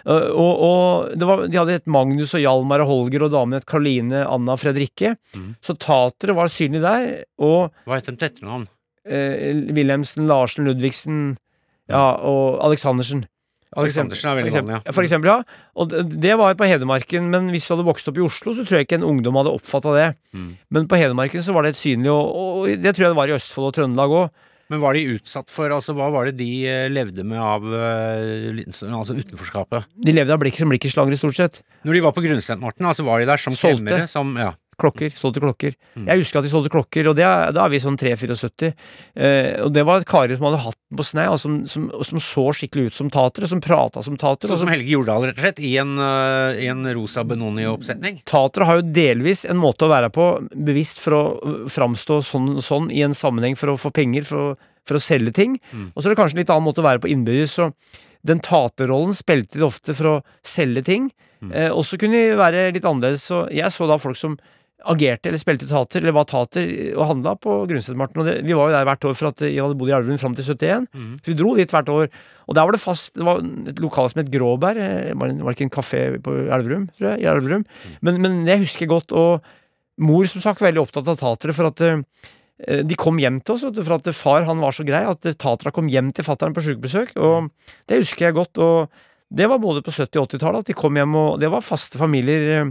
Speaker 3: og de hadde et Magnus og Hjalmar og Holger og damene et Karoline, Anna og Fredrikke, så tatere var synlig der, og
Speaker 2: Hva heter de til etternavn?
Speaker 3: Wilhelmsen, Larsen, Ludvigsen, ja, og Aleksandersen.
Speaker 2: Aleksandersen er veldig vanlig, ja.
Speaker 3: For eksempel, ja. Og det var på Hedmarken, men hvis du hadde vokst opp i Oslo, så tror jeg ikke en ungdom hadde oppfattet det. Men på Hedmarken så var det et synlig, og det tror jeg det var i Østfold og Trøndelag også.
Speaker 2: Men var de utsatt for, altså hva var det de levde med av altså utenforskapet?
Speaker 3: De levde av blikkeslangere stort sett.
Speaker 2: Når de var på Grundset-Marten, altså var de der som
Speaker 3: Solgte.
Speaker 2: kelnere, som, ja.
Speaker 3: Solgte klokker. Jeg husker at de solgte klokker, og da er vi sånn 3-74. Og det var et karer som hadde hatt den på snei, og som så skikkelig ut som tatere, som pratet som tatere.
Speaker 2: Sånn som Helge Jordal, rett og slett, i en rosa Benoni-oppsetning.
Speaker 3: Tatere har jo delvis en måte å være på, bevisst for å framstå sånn i en sammenheng for å få penger, for å selge ting. Og så er det kanskje en litt annen måte å være på innbyrdes, så den taterrollen spilte de ofte for å selge ting, og så kunne de være litt annerledes, så jeg så da folk som agerte eller spilte tater, eller var tater, og handla på Grundset-Marten, og vi var jo der hvert år for at jeg hadde bodd i Elverum frem til 71, så vi dro dit hvert år, og der var det var et lokal som het Gråbær, var det ikke en kafé på Elverum, tror jeg, i Elverum, men det husker jeg godt, og mor som sagt var veldig opptatt av tatere, for at de kom hjem til oss, for at far han var så grei, at tatera kom hjem til fatteren på sykebesøk, og det husker jeg godt, og det var både på 70- og 80-tallet, at de kom hjem, og det var faste familier,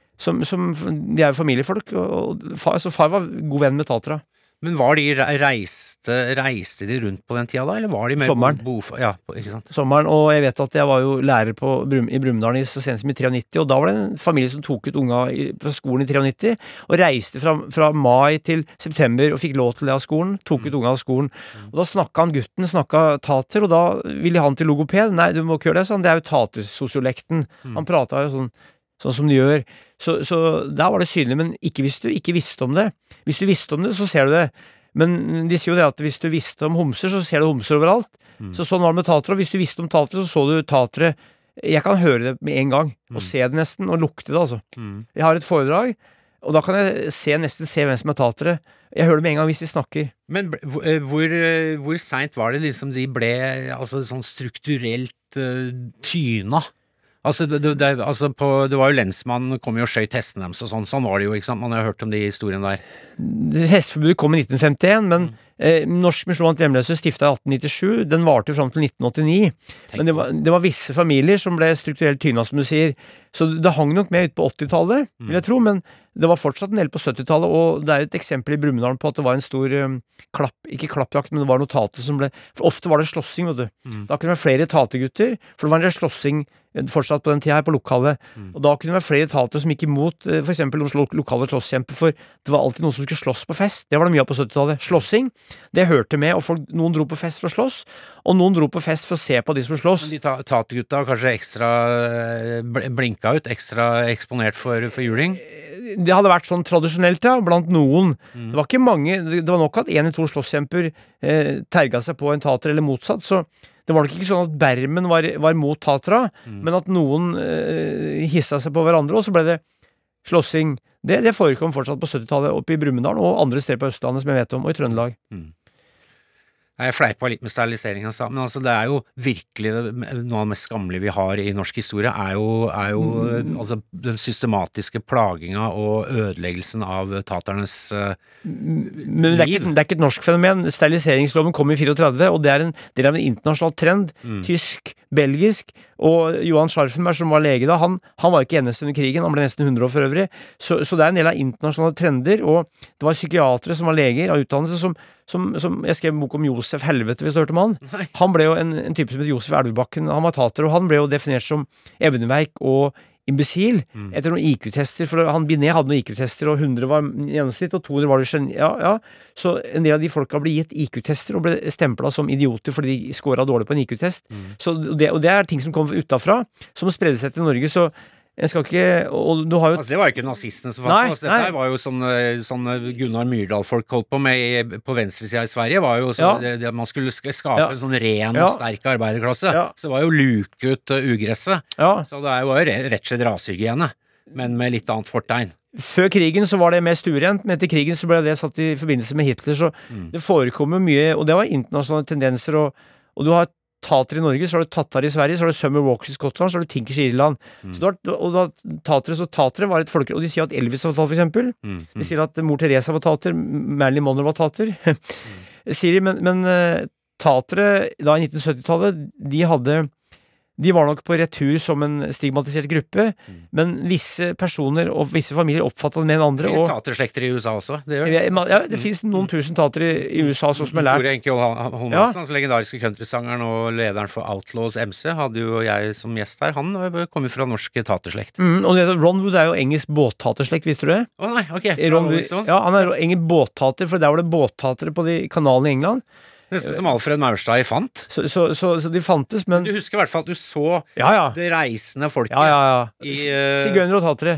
Speaker 3: de er jo familiefolk, og far var god venn med tatera.
Speaker 2: Men var de reiste de rundt på den tida da, eller var de mer
Speaker 3: Sommeren.
Speaker 2: Ja, ikke sant?
Speaker 3: Sommeren, og jeg vet at jeg var jo lærer i Brumunddal så sent som i 93, og da var det en familie som tok ut unga fra skolen i 93, og reiste fra mai til september, og fikk lov til det av skolen, tok ut unga av skolen, og da gutten snakket tater, og da ville han til logoped, nei, du må ikke gjøre det, sånn, det er jo tatersosiolekten, han pratet jo sånn som de gjør, så der var det synlig, men ikke hvis du ikke visste om det. Hvis du visste om det, så ser du det. Men de sier jo det at hvis du visste om homser, så ser du homser overalt. Så sånn var det med tatere, og hvis du visste om tatere, så du tatere. Jeg kan høre det med en gang, og se det nesten, og lukte det, altså. Jeg har et foredrag, og da kan jeg nesten se hvem som er tatere. Jeg hører det med en gang hvis de snakker.
Speaker 2: Men hvor sent var det liksom de ble altså, sånn strukturelt tyna? Altså, det var jo lensmannen kom jo og skjøt hestene deres og sånn var det jo, ikke sant? Man har jo hørt om de historiene der.
Speaker 3: Hesteforbudet kom i 1951, men Norsk Misjon blant Hjemløse stiftet i 1897, den varte jo frem til 1989. Men det var visse familier som ble strukturelt tyna, som du sier. Så det hang nok med ut på 80-tallet, vil jeg tro, men det var fortsatt en del på 70-tallet, og det er jo et eksempel i Brumunddal på at det var en stor ikke klappjakt, men det var noen tater som ble, for ofte var det slåssing, vet du. Da kunne det være flere tategutter, for det var en del slåssing fortsatt på den tida her på lokalet, og da kunne det være flere tater som gikk imot for eksempel noen lokale slåsskjemper, for det var alltid noen som skulle slåss på fest, det var det mye av på 70-tallet. Slåssing, det hørte med, og noen dro på fest for å slåss, og noen dro på fest for å se på de som slåss.
Speaker 2: Men de tategutta kanskje ekstra blinka ut, ekstra eksponert for juling?
Speaker 3: Det hadde vært sånn tradisjonelt, ja, blant noen. Det var ikke mange, det var nok at en eller to slåsskjemper terga seg på en tater, eller motsatt, så det var nok ikke sånn at Bermen var mot Tatra, men at noen hissa seg på hverandre, og så ble det slåssing. Det forekom fortsatt på 70-tallet oppe i Brumunddal, og andre steder på Østlandet som jeg vet om, og i Trøndelag.
Speaker 2: Jeg fleipa litt med steriliseringen, men altså det er jo virkelig noe av det mest skammelige vi har i norsk historie, er jo altså den systematiske plaginga og ødeleggelsen av taternes
Speaker 3: Men det er ikke et norsk fenomen. Steriliseringsloven kom i 34, og det er en del av en internasjonal trend. Tysk, belgisk, og Johan Scharfenberg, som var lege da, han var ikke eneste under krigen, han ble nesten 100 år for øvrig, så det er en del av internasjonale trender, og det var psykiatere som var leger av utdannelse, som jeg skrev en bok om Josef Helvete, hvis du hørte om han.
Speaker 2: Nei.
Speaker 3: Han ble jo en type som het Josef Elvebakken, han var tater, og han ble jo definert som evneverk og imbesil, etter noen IQ-tester, for han Binet hadde noen IQ-tester, og 100 var gjennomsnitt, og 200 var det så en del av de folka ble gitt IQ-tester, og ble stemplet som idioter, fordi de skåret dårlig på en IQ-test, og det er ting som kom utenfra, som spredde seg til Norge, så jeg skal ikke, og du har jo...
Speaker 2: Altså, det var jo ikke nazistene som fant på oss, dette var jo sånn Gunnar Myrdal-folk holdt på med på venstresida i Sverige, var jo sånn, det man skulle skape en sånn ren og sterk arbeiderklasse, så det var jo luke ut ugresset, så det var jo rett og slett rasehygiene, men med litt annet fortegn.
Speaker 3: Før krigen så var det mest urent, men etter krigen så ble det satt i forbindelse med Hitler, så det forekommer mye, og det var internasjonale tendenser, og du har tater i Norge, så har du tatar i Sverige, så har du Summer Walkers i Skottland, så har du Tinkers i Irland. Så tatere var et folkelig, og de sier at Elvis var tater, for eksempel. De sier at mor Teresa var tater, Marilyn Monroe var tater. Sier de, men tatere da i 1970-tallet, de var nok på retur som en stigmatisert gruppe, men visse personer og visse familier oppfattet det med en andre.
Speaker 2: Det finnes taterslekter i USA også, det gjør det.
Speaker 3: Ja, det finnes noen tusen tatere i USA som er lært.
Speaker 2: Tore Enke Holmhansen, altså legendariske countrysangeren og lederen for Outlaws MC, hadde jo jeg som gjest her, han kom jo fra norsk taterslekt.
Speaker 3: Og Ron Wood er jo engelsk båttaterslekt, visste du det?
Speaker 2: Nei, ok.
Speaker 3: Han er engelsk båttater, for der var det båttatere på de kanalene i England.
Speaker 2: Nesten som Alfred Maurstad fant.
Speaker 3: Så de fantes, men...
Speaker 2: Du husker i hvert fall at du så det reisende folket i...
Speaker 3: Sigøyner og tatere.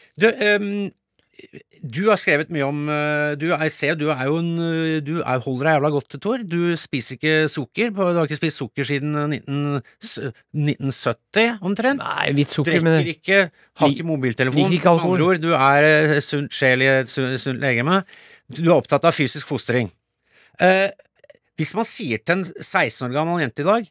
Speaker 2: Du har skrevet mye om... Jeg ser du holder deg jævla godt, Tor. Du spiser ikke sukker. Du har ikke spist sukker siden 1970, omtrent.
Speaker 3: Nei, litt sukker, men...
Speaker 2: Drikker ikke, har ikke mobiltelefon.
Speaker 3: Liker ikke alkohol.
Speaker 2: Med andre ord, du er sunt sjel i et sunt legeme. Du er opptatt av fysisk fostring. Hvis man sier til en 16 år gammel jente i dag,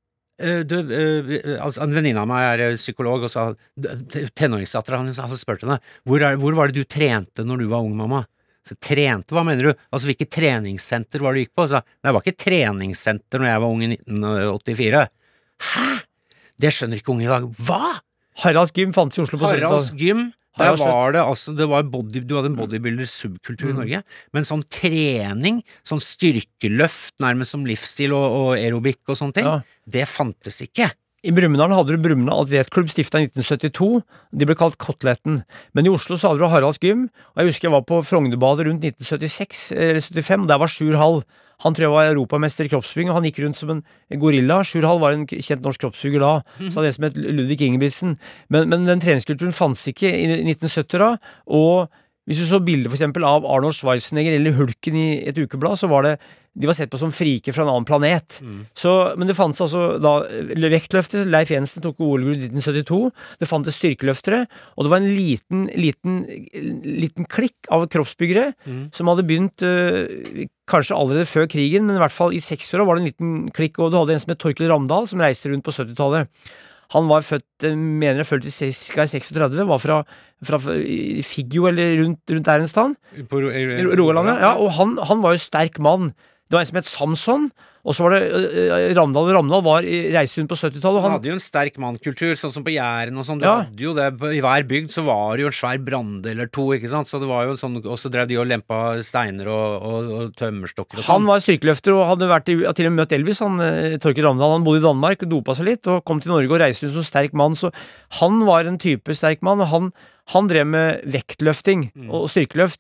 Speaker 2: altså en venninne av meg er psykolog, og sa tenåringsdatteren hans hadde spurt henne, hvor var det du trente når du var ung, mamma? Så trente, hva mener du? Altså hvilket treningssenter var det du gikk på? Så, nei, det var ikke treningssenter når jeg var ung i 1984. Hæ? Det skjønner ikke unge i dag. Hva?
Speaker 3: Haralds Gym fantes i Oslo på 70-tallet.
Speaker 2: Haralds Gym. Der var det, altså, du hadde en bodybuilder-subkultur i Norge, men sånn trening, sånn styrkeløft, nærmest som livsstil og aerobikk og sånne ting, det fantes ikke.
Speaker 3: I Brumunddal hadde du Brumunddal Atletklubb stiftet i 1972, de ble kalt Koteletten, men i Oslo så hadde du Haralds Gym, og jeg husker jeg var på Frognerbadet rundt 1976 eller 75, og der var Sjur Hall. Han tror jeg var europamester i kroppsbygging, og han gikk rundt som en gorilla. Sjur Hall var en kjent norsk kroppsbygger da, så det som het Ludvig Ingebrigtsen. Men den treningskulturen fanns ikke i 1970 da, og hvis du så bilder for eksempel av Arnold Schwarzenegger eller Hulken i et ukeblad, så var de var sett på som frike fra en annen planet. Men det fantes altså da vektløfter, Leif Jensen tok OL-gull i 1972, det fantes styrkeløftere, og det var en liten klikk av kroppsbyggere som hadde begynt kanskje allerede før krigen, men i hvert fall i 60-åra var det en liten klikk, og du hadde en som het Torkel Ramdal, som reiste rundt på 70-tallet. Han var født, mener jeg, født i ca. 36, var fra Figgjo eller rundt der en stand.
Speaker 2: På
Speaker 3: Rogalandet, og han var jo sterk mann. Det var en som het Samson, og så var det Ramdal, og Ramdal reiste rundt på 70-tallet.
Speaker 2: Han hadde jo en sterk mannkultur, sånn som på Jæren og sånn. Du hadde jo det, i hver bygd så var det jo en svær brande eller to, ikke sant? Så det var jo sånn, og så drev de og lempa steiner og tømmerstokker og sånn. Han
Speaker 3: var styrkeløfter og hadde til og med møtt Elvis, Torkel Ramdal. Han bodde i Danmark og dopa seg litt, og kom til Norge og reiste ut som sterk mann, så han var en type sterk mann, og han drev med vektløfting og styrkeløft.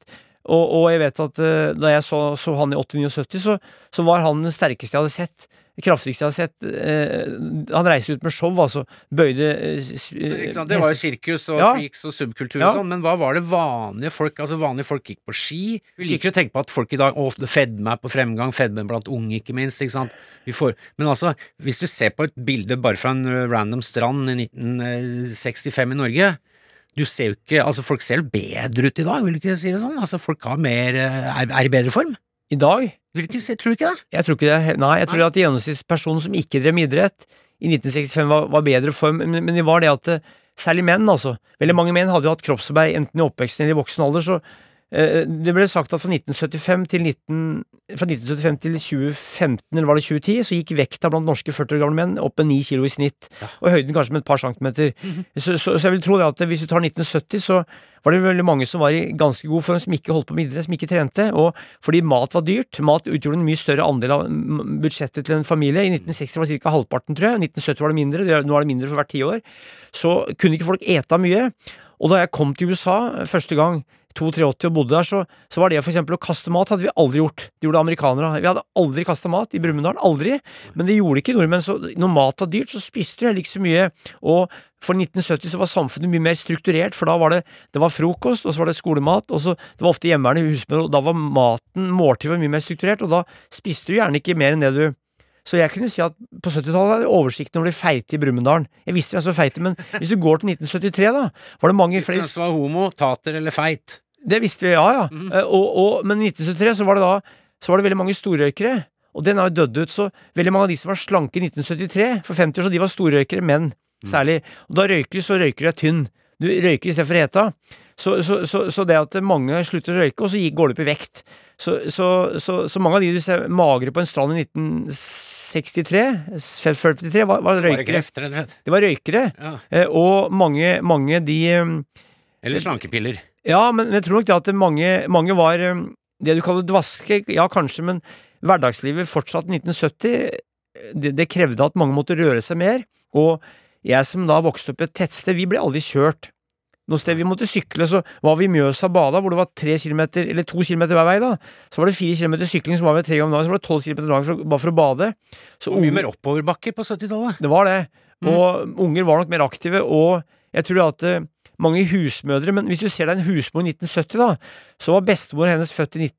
Speaker 3: Og jeg vet at da jeg så han i 80-79, så var han den sterkeste jeg hadde sett, kraftigste jeg hadde sett. Han reiser ut med show, altså, bøyde
Speaker 2: Ikke sant? Det var jo sirkus og freaks og subkultur og sånn, men hva var det vanlige folk, altså vanlige folk gikk på ski? Vi liker å tenke på at folk i dag, fedme er på fremgang, fedme blant unge ikke minst, ikke sant? Men altså, hvis du ser på et bilde bare fra en random strand i 1965 i Norge, du ser jo ikke, altså folk ser jo bedre ut i dag, vil du ikke si det sånn? Altså folk har mer, er i bedre form?
Speaker 3: I dag?
Speaker 2: Vil du ikke si, tror du ikke det?
Speaker 3: Jeg tror ikke det, nei, jeg tror at gjennomsnittspersonen som ikke drev med idrett i 1965 var bedre form, men det var det at særlig menn, altså, veldig mange menn hadde jo hatt kroppsarbeid enten i oppveksten eller i voksen alder, så det ble sagt at fra 1975 til 2015, eller var det 2010, så gikk vekta blant norske 40 år gamle menn opp med 9 kilo i snitt, og høyden kanskje med et par centimeter. Så jeg vil tro det at hvis du tar 1970, så var det veldig mange som var i ganske god form, som ikke holdt på med idrett, som ikke trente, og fordi mat var dyrt, mat utgjorde en mye større andel av budsjettet til en familie. I 1960 var det cirka halvparten, tror jeg, i 1970 var det mindre, nå er det mindre for hvert 10 år, så kunne ikke folk ete mye, og da jeg kom til USA første gang, 82 og bodde der, så var det for eksempel å kaste mat hadde vi aldri gjort. Det gjorde amerikanere. Vi hadde aldri kastet mat i Brumunddal, aldri. Men det gjorde ikke nordmenn, så når mat var dyrt, så spiste du heller ikke så mye. Og for 1970 så var samfunnet mye mer strukturert, for da var det var frokost, og så var det skolemat, og så det var ofte hjemmeværende husmødre, og da var måltid var mye mer strukturert, og da spiste du gjerne ikke mer enn det du. Så jeg kunne si at på 70-tallet hadde oversikten over de feite i Brumunddal. Jeg visste jeg så feite, men hvis du går til 1973 da, var det mange flere.
Speaker 2: Hvis du var homo, tater eller feit?
Speaker 3: Det visste vi, ja. Men i 1973 så var det veldig mange storrøykere, og den har jo dødd ut, så veldig mange av de som var slanke i 1973, for 50 år så de var storrøykere, menn, særlig. Og da så røyker de tynn. Du røyker i stedet for heta. Så det at mange slutter å røyke, og så går det opp i vekt. Så mange av de du ser magre på en strand i 1963, 43, var røykere. De var røykere, og mange de
Speaker 2: eller slankepiller.
Speaker 3: Ja, men jeg tror nok det at mange var det du kaller dvaske, ja kanskje, men hverdagslivet fortsatt 1970, det krevde at mange måtte røre seg mer, og jeg som da vokste opp i et tettsted, vi ble aldri kjørt. Noe sted vi måtte sykle, så var vi i Mjøsa bada, hvor det var 3 kilometer, eller 2 kilometer hver vei da, så var det 4 kilometer sykling, som var ved 3 ganger dagen, så var det 12 kilometer dagen bare for å bade. Så
Speaker 2: mye mer oppoverbakke på 70-tallet.
Speaker 3: Det var det, og unger var nok mer aktive, og jeg tror at mange husmødre, men hvis du ser deg en husmor i 1970 da, så var bestemor hennes født i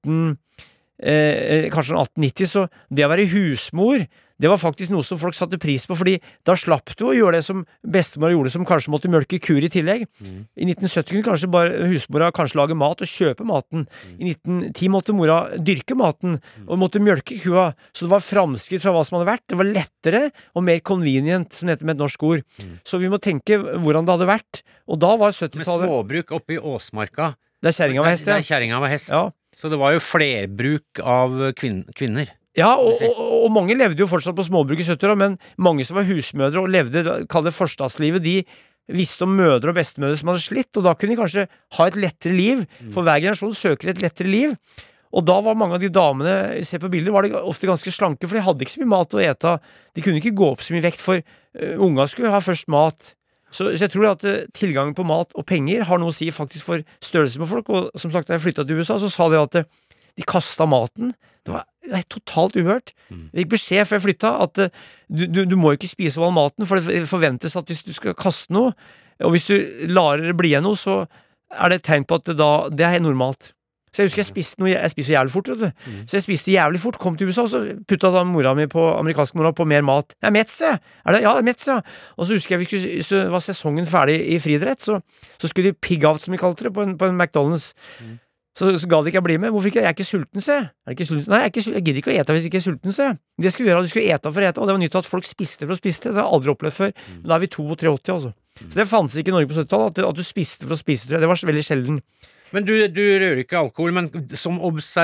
Speaker 3: kanskje 1890, så det å være husmor, det var faktisk noe som folk satte pris på, fordi da slapp du å gjøre det som bestemor gjorde, som kanskje måtte mjølke kur i tillegg. I 1970 kunne kanskje bare husmora kanskje lage mat og kjøpe maten. I 1910 måtte mora dyrke maten og måtte mjølke kua, så det var framskritt fra hva som hadde vært. Det var lettere og mer convenient, som det heter med et norsk ord. Så vi må tenke hvordan det hadde vært, og da var 70-tallet...
Speaker 2: Med småbruk oppe i Åsmarka.
Speaker 3: Det er kjerringa var hest, ja.
Speaker 2: Det er kjerringa var hest.
Speaker 3: Ja.
Speaker 2: Så det var jo flerbruk av kvinner.
Speaker 3: Ja, og mange levde jo fortsatt på småbruk i 70-åra, men mange som var husmødre og levde, kall det forstadslivet, de visste om mødre og bestemødre som hadde slitt, og da kunne de kanskje ha et lettere liv, for hver generasjon søker et lettere liv. Og da var mange av de damene, se på bilder, var de ofte ganske slanke, for de hadde ikke så mye mat å ete. De kunne ikke gå opp så mye vekt, for unga skulle ha først mat. Så jeg tror at tilgangen på mat og penger har noe å si faktisk for størrelse på folk, og som sagt, da jeg flyttet til USA, så sa de at de kastet maten. Det var totalt uhørt. Det gikk beskjed før jeg flyttet at du må ikke spise all maten, for det forventes at hvis du skal kaste noe, og hvis du lar det bli igjen noe, så er det et tegn på at det er normalt. Så jeg husker jeg spiser jævlig fort, vet du. Så jeg spiste jævlig fort, kom til USA, og så puttet amerikanske mora på mer mat. Jeg er mett, så. Ja, det er mett, så. Og så husker jeg, så var sesongen ferdig i friidrett, så skulle de pig out, som vi kalte det, på en McDonald's. Så ga de ikke jeg bli med. Hvorfor ikke? Jeg er ikke sulten, se. Er ikke sulten? Nei, jeg gidder ikke å ete hvis jeg ikke er sulten, se. Det skulle du gjøre, du skulle ete for å ete, og det var nytt at folk spiste for å spise. Det har jeg aldri opplevd før. Men da er vi 82, altså. Så det fantes ikke i Norge på 70-tallet, at du spiste for å spise, tror jeg. Det var veldig sjelden.
Speaker 2: Men du rører ikke alkohol, men som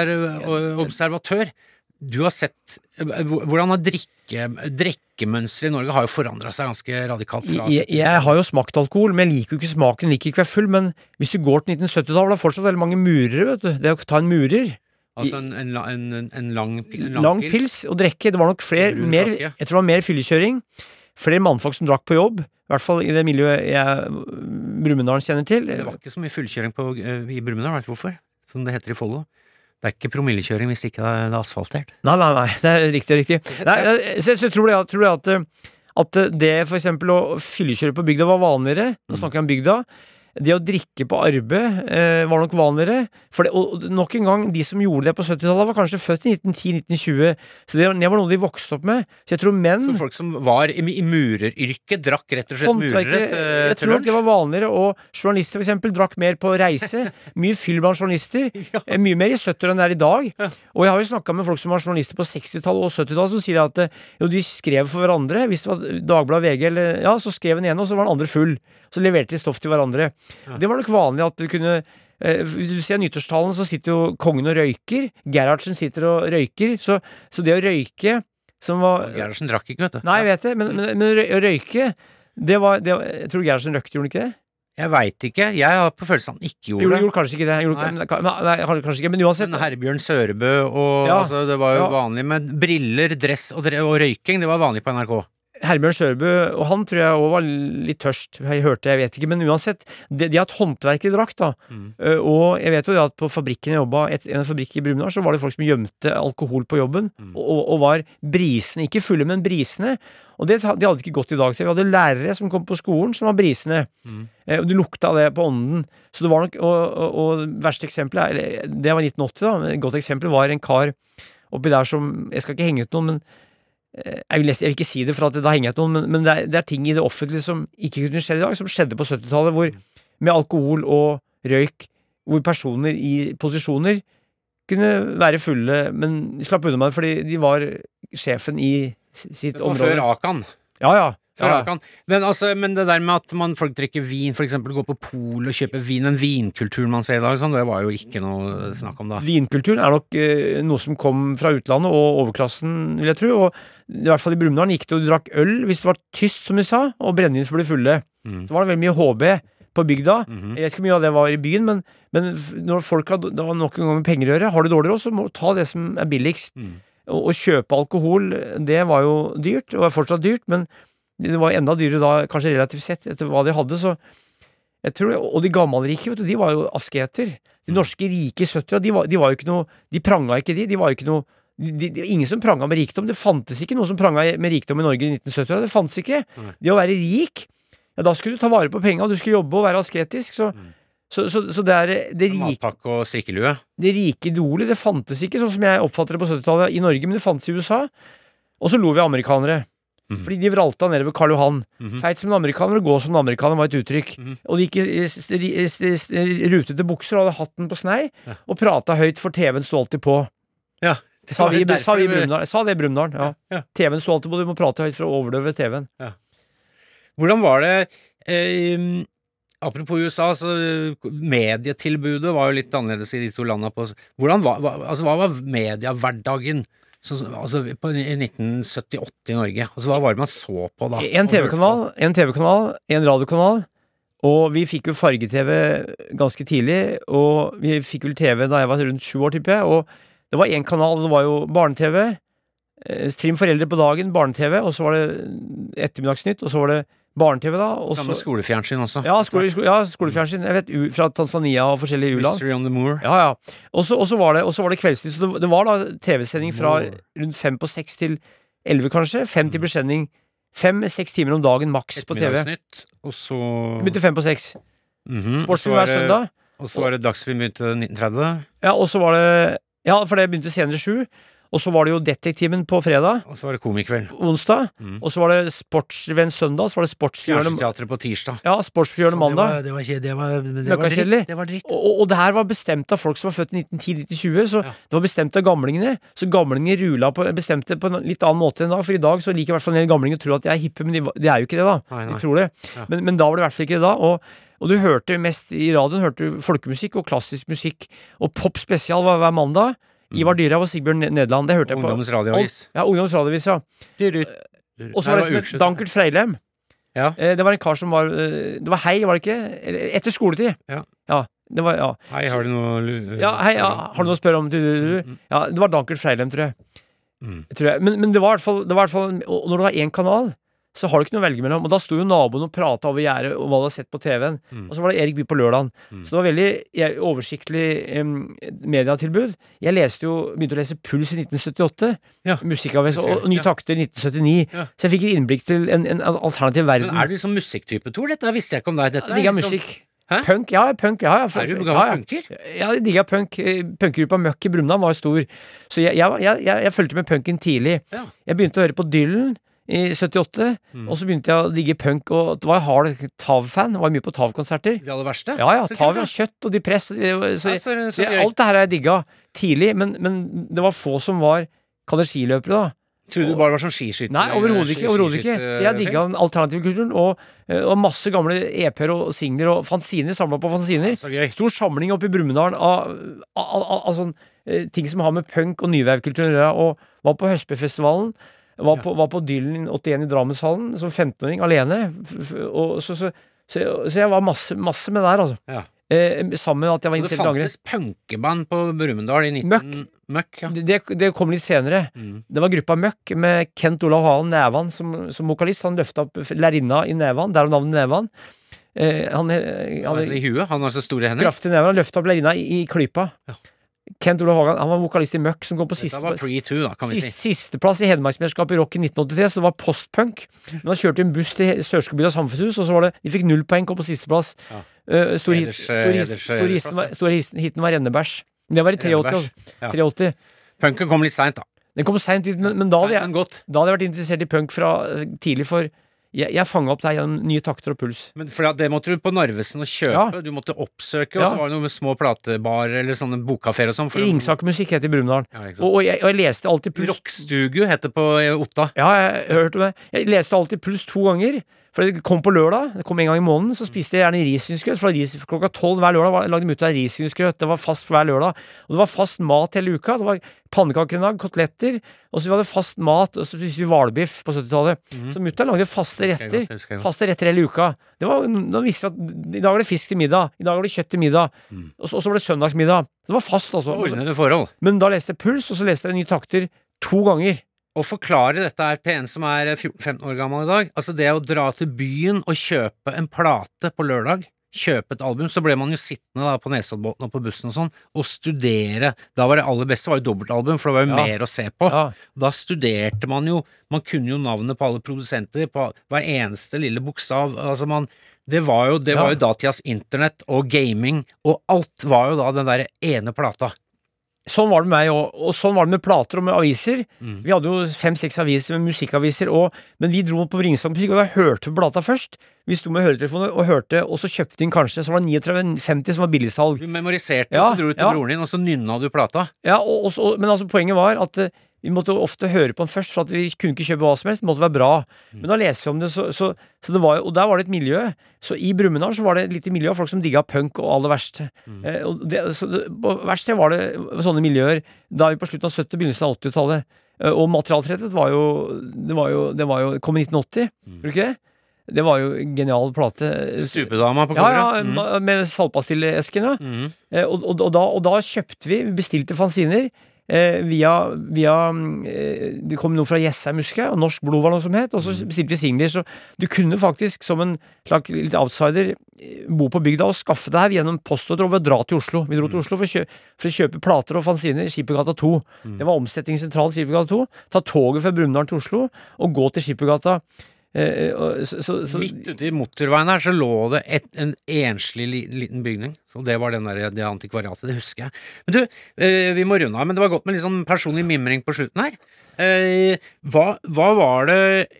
Speaker 2: observatør, du har sett hvordan har drikkemønsteret i Norge har jo forandret seg ganske radikalt fra...
Speaker 3: Jeg har jo smakt alkohol, men jeg liker jo ikke smaken, liker ikke å være full, men hvis du går til 1970-tallet, var det fortsatt veldig mange murere, vet du. Det å ta en murer.
Speaker 2: Altså en
Speaker 3: lang pils og drikke, det var nok jeg tror det var mer fyllekjøring, flere mannfolk som drakk på jobb, i hvert fall i det miljøet Brumunddal kjenner til.
Speaker 2: Det var ikke så mye fyllekjøring i Brumunddal, vet du hvorfor? som det heter i Follo. Det ikke promillekjøring hvis ikke det er asfaltert.
Speaker 3: Nei, det riktig. Nei, så jeg tror det at det for eksempel å fyllekjøre på bygda var vanligere, nå snakker jeg om bygda, det å drikke på arbeid var nok vanligere, for og nok en gang, de som gjorde det på 70-tallet var kanskje født i 1910-1920, så det var noe de vokste opp med, så jeg tror menn...
Speaker 2: Så folk som var i mureryrket drakk rett og slett murere
Speaker 3: jeg tror nok det var vanligere, og journalister for eksempel drakk mer på reise, mye fyll blant journalister, mye mer i 70-tallet enn det er i dag, og jeg har jo snakket med folk som var journalister på 60-tallet og 70-tallet, som sier at jo, de skrev for hverandre, hvis det var Dagbladet VG, eller, ja, så skrev den ene, og så var den andre full, så leverte de stoff til hverandre. Det var nok vanlig at du kunne hvis du ser nyttårstalen, så sitter jo kongen og røyker, Gerhardsen sitter og røyker, så det å røyke som var...
Speaker 2: Gerhardsen drakk ikke, vet du.
Speaker 3: Nei, jeg vet det, men å røyke, jeg tror Gerhardsen røykte, gjorde han ikke det?
Speaker 2: Jeg vet ikke, jeg har på følelsen han ikke gjorde det.
Speaker 3: Gjorde kanskje ikke det. Nei, kanskje ikke, men uansett.
Speaker 2: Men Herbjørn Sørebø, og altså, det var jo vanlig med briller, dress og røyking, det var vanlig på NRK.
Speaker 3: Herbjørn Sørebø, og han tror jeg også var litt tørst, jeg vet ikke, men uansett, de har et håndverk i drakt da, og jeg vet jo det at på fabrikken jeg jobbet, en fabrikk i Brumunddal, så var det folk som gjemte alkohol på jobben, og var brisene, ikke fulle, men brisene, og det hadde ikke gått i dag til. Vi hadde lærere som kom på skolen som var brisene, og du lukta det på ånden, så det var nok, og verste eksempel, det var 1980 da, et godt eksempel var en kar oppi der som, jeg skal ikke henge ut noen, men jeg vil ikke si det, for at da henger jeg til noen, men det er ting i det offentlige som ikke kunne skje i dag, som skjedde på 70-tallet, hvor med alkohol og røyk, hvor personer i posisjoner kunne være fulle, men de slapp unna med det, fordi de var sjefen i sitt område.
Speaker 2: Før Akan.
Speaker 3: Ja.
Speaker 2: Men det der med at folk drikker vin, for eksempel går på pol og kjøper vin, en vinkultur man ser i dag, sånn, det var jo ikke noe snakk om da.
Speaker 3: Vinkulturen er nok noe som kom fra utlandet og overklassen, vil jeg tro, og i hvert fall i Brumunddal gikk det og du drakk øl hvis det var tyst, som du sa, og brennevin som ble fulle. Så var det veldig mye HB på bygda. Jeg vet ikke hvor mye av det var i byen, men når folk har nok en gang med penger å gjøre, har du dårlig råd, så må du ta det som er billigst. Å kjøpe alkohol, det var jo dyrt, og er fortsatt dyrt, men det var enda dyrere da, kanskje relativt sett, etter hva de hadde, så jeg tror, og de gammelrike, vet du, de var jo asketer. De norske rike 70, de var jo ikke noe, de pranga ikke de var jo ikke noe, ingen som pranga med rikdom, det fantes ikke noe som pranga med rikdom i Norge i 1970, det fantes ikke. Det å være rik, ja, da skulle du ta vare på penga, du skulle jobbe og være asketisk, så det er det rike...
Speaker 2: Matpakke og strikkelue.
Speaker 3: Det rike idolet, det fantes ikke, sånn som jeg oppfatter det på 70-tallet i Norge, men det fantes i USA, og så lo vi amerikanere. Fordi de vralta nede ved Karl Johan. Feit som en amerikaner og gå som en amerikaner var et uttrykk. Og de gikk i rutete bukser og hadde hatten på snei, og prata høyt, for TV-en stod alltid på.
Speaker 2: Ja.
Speaker 3: Sa vi i Brumunddal. Sa det i Brumunddal, ja. TV-en stod alltid på, du må prate høyt for å overdøve TV-en.
Speaker 2: Ja. Hvordan var det, apropos USA, så medietilbudet var jo litt annerledes i de to landene på, hva var mediehverdagen? Altså i 1978 i Norge, altså hva var det man så på da? En
Speaker 3: TV-kanal, en radiokanal, og vi fikk jo farge-TV ganske tidlig, og vi fikk vel TV da jeg var rundt 7 år, tipper jeg, og det var en kanal, det var jo barne-TV, Trim foreldre på dagen, barne-TV, og så var det ettermiddagsnytt, og så var det barne-TV da.
Speaker 2: Samme skolefjernsyn også.
Speaker 3: Ja, skolefjernsyn. Jeg vet, fra Tanzania og forskjellige u-land.
Speaker 2: Mystery on the Moor.
Speaker 3: Ja. Og så var det kveldstid, så det var da TV-sending fra rundt 5 på 6 til 11 kanskje. 5 til besending. 5-6 timer om dagen maks på TV.
Speaker 2: Ettermiddagsnytt, og så...
Speaker 3: Det begynte 5 på 6. Sportsfilm hver søndag.
Speaker 2: Og så var det Dagsrevyen begynte 1930.
Speaker 3: Ja, og så var det... Ja, for det begynte senere 7. Og så var det jo Detektiven på fredag.
Speaker 2: Og så var det Komikveld.
Speaker 3: Onsdag. Og så var det Sportsrevyen søndag. Så var det
Speaker 2: Fjernsynsteatret på tirsdag.
Speaker 3: Ja, Sportsfjørnet mandag.
Speaker 2: Det var dritt.
Speaker 3: Og det her var bestemt av folk som var født i 1910-1920, så det var bestemt av gamlingene. Så gamlingene rula bestemte på en litt annen måte enn da, for i dag så liker i hvert fall en del gamlinger å tro at de er hippe, men de er jo ikke det da. De tror det. Men da var det i hvert fall ikke det da, og du hørte mest i radioen, hørte du folkemusikk og klassisk musikk, og pop spesial var hver mandag. Ivar Dyrhaug og Sigbjørn Nederland, det hørte jeg på.
Speaker 2: Ungdommens radioavis.
Speaker 3: Ja, Ungdommens radioavis, ja. Og så var det som et Dankert Freilem.
Speaker 2: Ja.
Speaker 3: Det var en kar som var det var Hei, var det ikke? Etter skoletid.
Speaker 2: Ja.
Speaker 3: Det var,
Speaker 2: Hei, har du noe...
Speaker 3: Ja, hei, har du noe å spørre om? Ja, det var Dankert Freilem, tror jeg. Men det var i hvert fall, og når det var en kanal, så har du ikke noe å velge mellom. Og da sto jo naboen og pratet over gjerdet og hva du hadde sett på TV-en. Og så var det Erik Bye på lørdagen. Så det var veldig oversiktlig mediatilbud. Jeg begynte å lese Puls i 1978, musikkavis, og Nye Takter i 1979. Så jeg fikk et innblikk til en alternativ verden.
Speaker 2: Men er du liksom musikktype, Tor? Dette visste jeg ikke om deg. Dette
Speaker 3: digga musikk. Hæ? Punk, ja.
Speaker 2: Er du gammel punker?
Speaker 3: Ja, jeg digga punk. Punkgruppa Møkk i Brumunddal var stor. Så jeg fulgte med punken tidlig. Jeg begynte å høre på Dylan i 78, og så begynte jeg å digge punk, og det var hard Tav-fan, var mye på Tav-konserter.
Speaker 2: Det aller verste?
Speaker 3: Ja, Tav og Kjøtt og Depress, så alt det her har jeg digga tidlig, men det var få som var skiløpere da.
Speaker 2: Tror du bare var sånn skiskytter?
Speaker 3: Nei, overhodet ikke. Så jeg digga den alternative kulturen, og masse gamle EP-er og singler og fanziner, samlet på fanziner. Stor samling oppe i Brumunddal av sånne ting som har med punk og nyvevkulturen å gjøre, og var på Høstbøfestivalen, var på Dylan 81 i Drammenshallen som 15-åring alene, og så jeg var masse med der, altså. Sammen med at jeg var interessert i langrenn.
Speaker 2: Så det fantes punkeband på Brumunddal i 19... Møkk, ja.
Speaker 3: Det kom litt senere. Det var gruppa Møkk med Kent Olav Halen Nævan som vokalist. Han løftet opp lærerinna i Nævan, der navnet Nævan. Han
Speaker 2: i huet, han har så store hender.
Speaker 3: Kraftig Nævan, han løftet opp lærerinna i klypa. Kent Olav Hagen, han var vokalist i Møkk som kom på sisteplass i Hedmarksmesterskapet i rock i 1983, så det var postpunk. Men da kjørte en buss til Sørskobygda Samfunnshus, og så var det, de fikk 0 poeng, kom på sisteplass. Store hiten var Rennebæsj. Det var i 83.
Speaker 2: Punken kom litt sent da.
Speaker 3: Den kom sent, men da hadde jeg vært interessert i punk fra tidlig, for jeg fanget opp deg gjennom Nye Takter og Puls.
Speaker 2: Men for det måtte du på Narvesen og kjøpe, du måtte oppsøke, og så var det noe med små platebarer eller sånne bokkaféer og sånn.
Speaker 3: Ringsakermusikk heter i Brumunddal. Og jeg leste alltid Puls.
Speaker 2: Rockstugu heter på Otta.
Speaker 3: Ja, jeg hørte det. Jeg leste alltid Puls 2 ganger. For det kom på lørdag, det kom en gang i måneden, så spiste jeg gjerne risgrynsgrøt. Klokka 12 hver lørdag lagde mutta av risgrynsgrøt. Det var fast hver lørdag. Og det var fast mat hele uka. Det var pannekakerenag, koteletter, og så vi hadde fast mat, og så spiste vi hvalbiff på 70-tallet. Så mutta lagde faste retter hele uka. Da visste vi at i dag er det fisk til middag, i dag er det kjøtt til middag, og så var det søndagsmiddag. Det var fast, altså.
Speaker 2: Ordnede forhold.
Speaker 3: Men da leste jeg Puls, og så leste jeg Nye Takter 2 ganger.
Speaker 2: Å forklare dette her til en som er 14-15 år gammel i dag, altså det å dra til byen og kjøpe en plate på lørdag, kjøpe et album, så ble man jo sittende da på Nesoddbåten og på bussen og sånn, og studere. Da var det aller beste, var jo dobbeltalbum, for det var jo mer å se på. Da studerte man jo, man kunne jo navnet på alle produsenter, på hver eneste lille bokstav, altså det var jo datidas internett og gaming, og alt var jo da den der ene plata.
Speaker 3: Sånn var det med meg, og sånn var det med plater og med aviser. Vi hadde jo 5-6 aviser med musikkaviser, men vi dro på Ringsaker musikk, og da hørte vi plata først. Vi sto med høretelefoner og hørte, og så kjøpte vi den kanskje, så var det 39,50 som var billigsalg.
Speaker 2: Du memoriserte, og så dro du til broren din, og så nynna du plata.
Speaker 3: Ja, men altså poenget var at vi måtte ofte høre på den først, for at vi kunne ikke kjøpe hva som helst, det måtte være bra. Men da leste vi om det, så det var, og der var det et miljø. Så i Brumunddal så var det et lite miljø av folk som digga punk og aller verste. På verste var det sånne miljøer da vi på slutten av 70- og begynnelsen av 80-tallet. Og Materialtrettet var jo kom i 1980, tror du ikke det? Det var jo en genial plate.
Speaker 2: Superdama på coveret.
Speaker 3: Ja, med saltpastillesken, ja. Og da kjøpte vi bestilte fanziner, via det kom noe fra Jessheim, husker jeg, og Norsk Blod var noe som het, og så bestilte vi singler, så du kunne faktisk som en slags litt outsider bo på bygda og skaffe det her gjennom postordre og dra til Oslo. Vi dro til Oslo for å kjøpe plater og fanziner, Skippergata 2. Det var omsetningssentral Skippergata 2. Ta toget fra Brumunddal til Oslo og gå til Skippergata.
Speaker 2: Midt ute i motorveien her så lå det en enslig liten bygning, så det var det antikvariatet, det husker jeg. Men du, vi må runde av, men det var godt med litt sånn personlig mimring på slutten her. Hva var det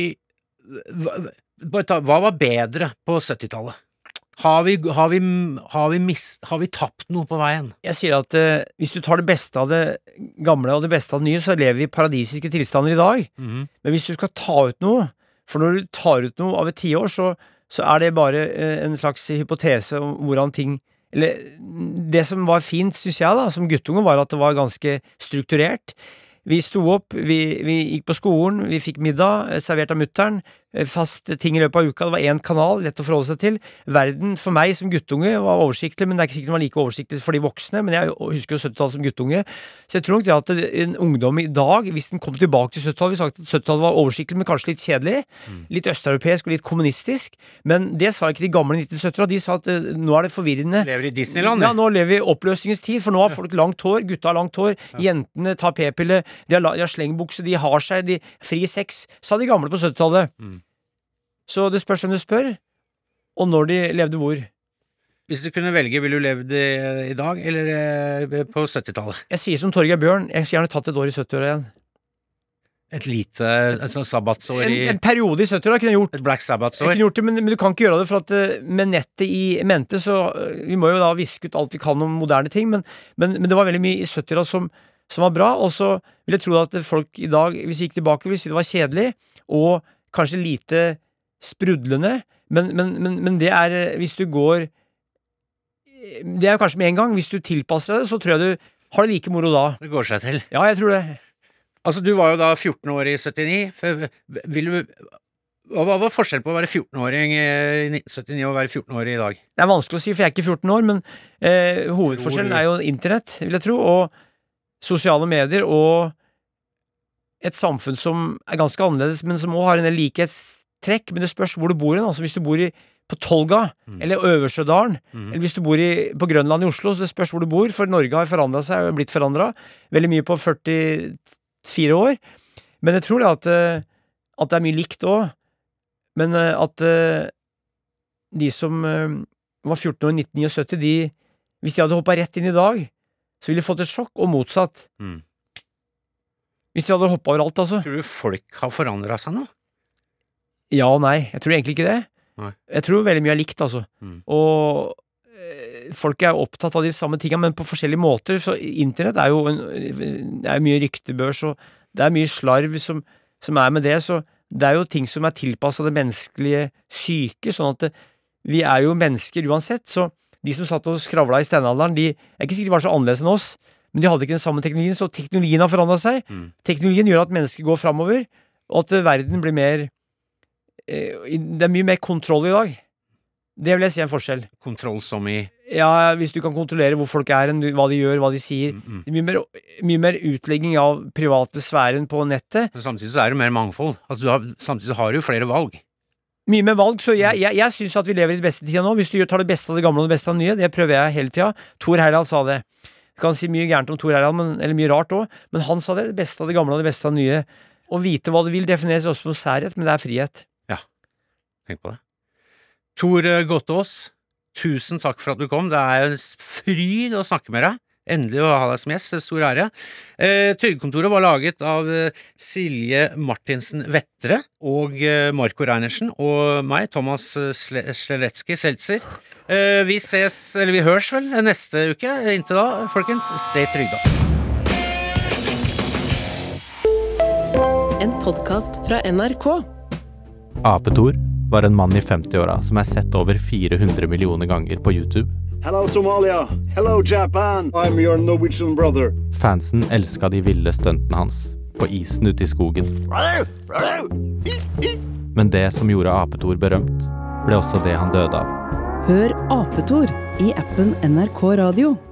Speaker 2: hva var bedre på 70-tallet? Har vi tapt noe på veien? Jeg sier at hvis du tar det beste av det gamle og det beste av det nye, så lever vi i paradisiske tilstander i dag. Men hvis du skal ta ut noe, for når du tar ut noe av et 10 år, så er det bare en slags hypotese om hvordan ting, eller det som var fint, synes jeg da, som guttunge, var at det var ganske strukturert. Vi sto opp, vi gikk på skolen, vi fikk middag, servert av mutteren,
Speaker 3: fast ting I løpet av uka. Det var en kanal, lett å forholde seg til. Verden for meg som guttunge var oversiktlig, men det ikke sikkert den var like oversiktlig for de voksne, men jeg husker jo 70-tallet som guttunge. Så jeg tror nok det at en ungdom I dag, hvis den kom tilbake til 70-tallet, vi sagt at 70-tallet var oversiktlig, men kanskje litt kjedelig, litt østeuropeisk og litt kommunistisk, men det sa ikke de gamle 1970-tallet, de sa at nå det forvirrende.
Speaker 2: Lever I Disneyland?
Speaker 3: Ja, nå lever vi I oppløsningens tid, for nå har folk langt hår, gutta har langt hår, jentene tar p-pille, de har slengbukse, de har seg, de fri sex, sa de gamle på 70-tallet. Så det spørs hvem du spør, og når de levde hvor.
Speaker 2: Hvis du kunne velge, ville du levd I dag, eller på 70-tallet?
Speaker 3: Jeg sier som Torgeir Bjørn, jeg skulle gjerne tatt et år I 70-åra igjen.
Speaker 2: Et lite sabbatsår
Speaker 3: en periode I 70-åra kunne jeg gjort.
Speaker 2: Et Black Sabbath-år?
Speaker 3: Jeg kunne gjort det, men du kan ikke gjøre det, for at med nettet I mente, så vi må jo da viske ut alt vi kan om moderne ting, men det var veldig mye I 70-åra som var bra, og så vil jeg tro at folk I dag, hvis vi gikk tilbake, vil si det var kjedelig, og kanskje lite sprudlende, men det hvis du går det jo kanskje med en gang, hvis du tilpasser det, så tror jeg du har det like moro da.
Speaker 2: Det går seg til.
Speaker 3: Ja, jeg tror det.
Speaker 2: Altså, du var jo da 14 år I 79, hva var forskjell på å være 14-åring I 1979 og være 14-åring I dag?
Speaker 3: Det vanskelig å si, for jeg ikke 14 år, men hovedforskjellen jo internett, vil jeg tro, og sosiale medier, og et samfunn som ganske annerledes, men som også har en del likhetstrekk, men det spørs hvor du bor I, altså hvis du bor på Tolga, eller Øversjødalen, eller hvis du bor på Grønland I Oslo, så det spørs hvor du bor, for Norge har forandret seg, og blitt forandret, veldig mye på 44 år, men jeg tror det at det mye likt også, men at de som var 14 år I 1979, hvis de hadde hoppet rett inn I dag, så ville de fått et sjokk, og motsatt. Hvis de hadde hoppet overalt, altså.
Speaker 2: Tror du folk har forandret seg nå?
Speaker 3: Ja og nei, jeg tror egentlig ikke det.
Speaker 2: Nei.
Speaker 3: Jeg tror veldig mye likt, altså. Og folk opptatt av de samme tingene, men på forskjellige måter, så internett jo det mye ryktebørs, og det mye slarv som med det, så det jo ting som tilpasset det menneskelige syke, sånn at vi jo mennesker uansett, så de som satt og skravlet I steinalderen, de ikke sikkert var så annerledes enn oss, men de hadde ikke den samme teknologien, så teknologien har forandret seg. Teknologien gjør at mennesker går fremover, og at verden blir mer det mye mer kontroll I dag. Det vil jeg si en forskjell.
Speaker 2: Kontroll som I?
Speaker 3: Ja, hvis du kan kontrollere hvor folk enn hva de gjør, hva de sier. Det mye mer utlegging av private sfæren på nettet.
Speaker 2: Men samtidig så det mer mangfold. Altså, samtidig så har du jo flere valg.
Speaker 3: Mye mer valg, så jeg synes at vi lever I det beste tida nå. Hvis du tar det beste av det gamle og det beste av det nye, det prøver jeg hele tida. Thor Heyerdahl sa det. Du kan si mye gærent om Thor Heyerdahl, eller mye rart også, men han sa det beste av det gamle og det beste av det nye. Å vite hva du vil defineres også som særhet, men det frihet.
Speaker 2: Ja, tenk på det. Tor Gottaas, tusen takk for at du kom. Det en fryd å snakke med deg. Endelig å ha deg som gjest, stor ære. Trygdekontoret var laget av Silje Martinsen Vettre og Marco Reinersen og meg, Thomas Sleletski-Seltzer. Vi ses, eller vi hørs vel neste uke. Inntil da, folkens, stay trygda.
Speaker 1: En podcast fra NRK.
Speaker 6: Apetor var en mann I 50-åra som sett over 400 millioner ganger på YouTube.
Speaker 7: Hello Somalia, hello Japan, I'm your Norwegian brother.
Speaker 6: Fansen elsket de ville stuntene hans, på isen ute I skogen. Men det som gjorde Apetor berømt, ble også det han døde av.
Speaker 1: Hør Apetor I appen NRK Radio.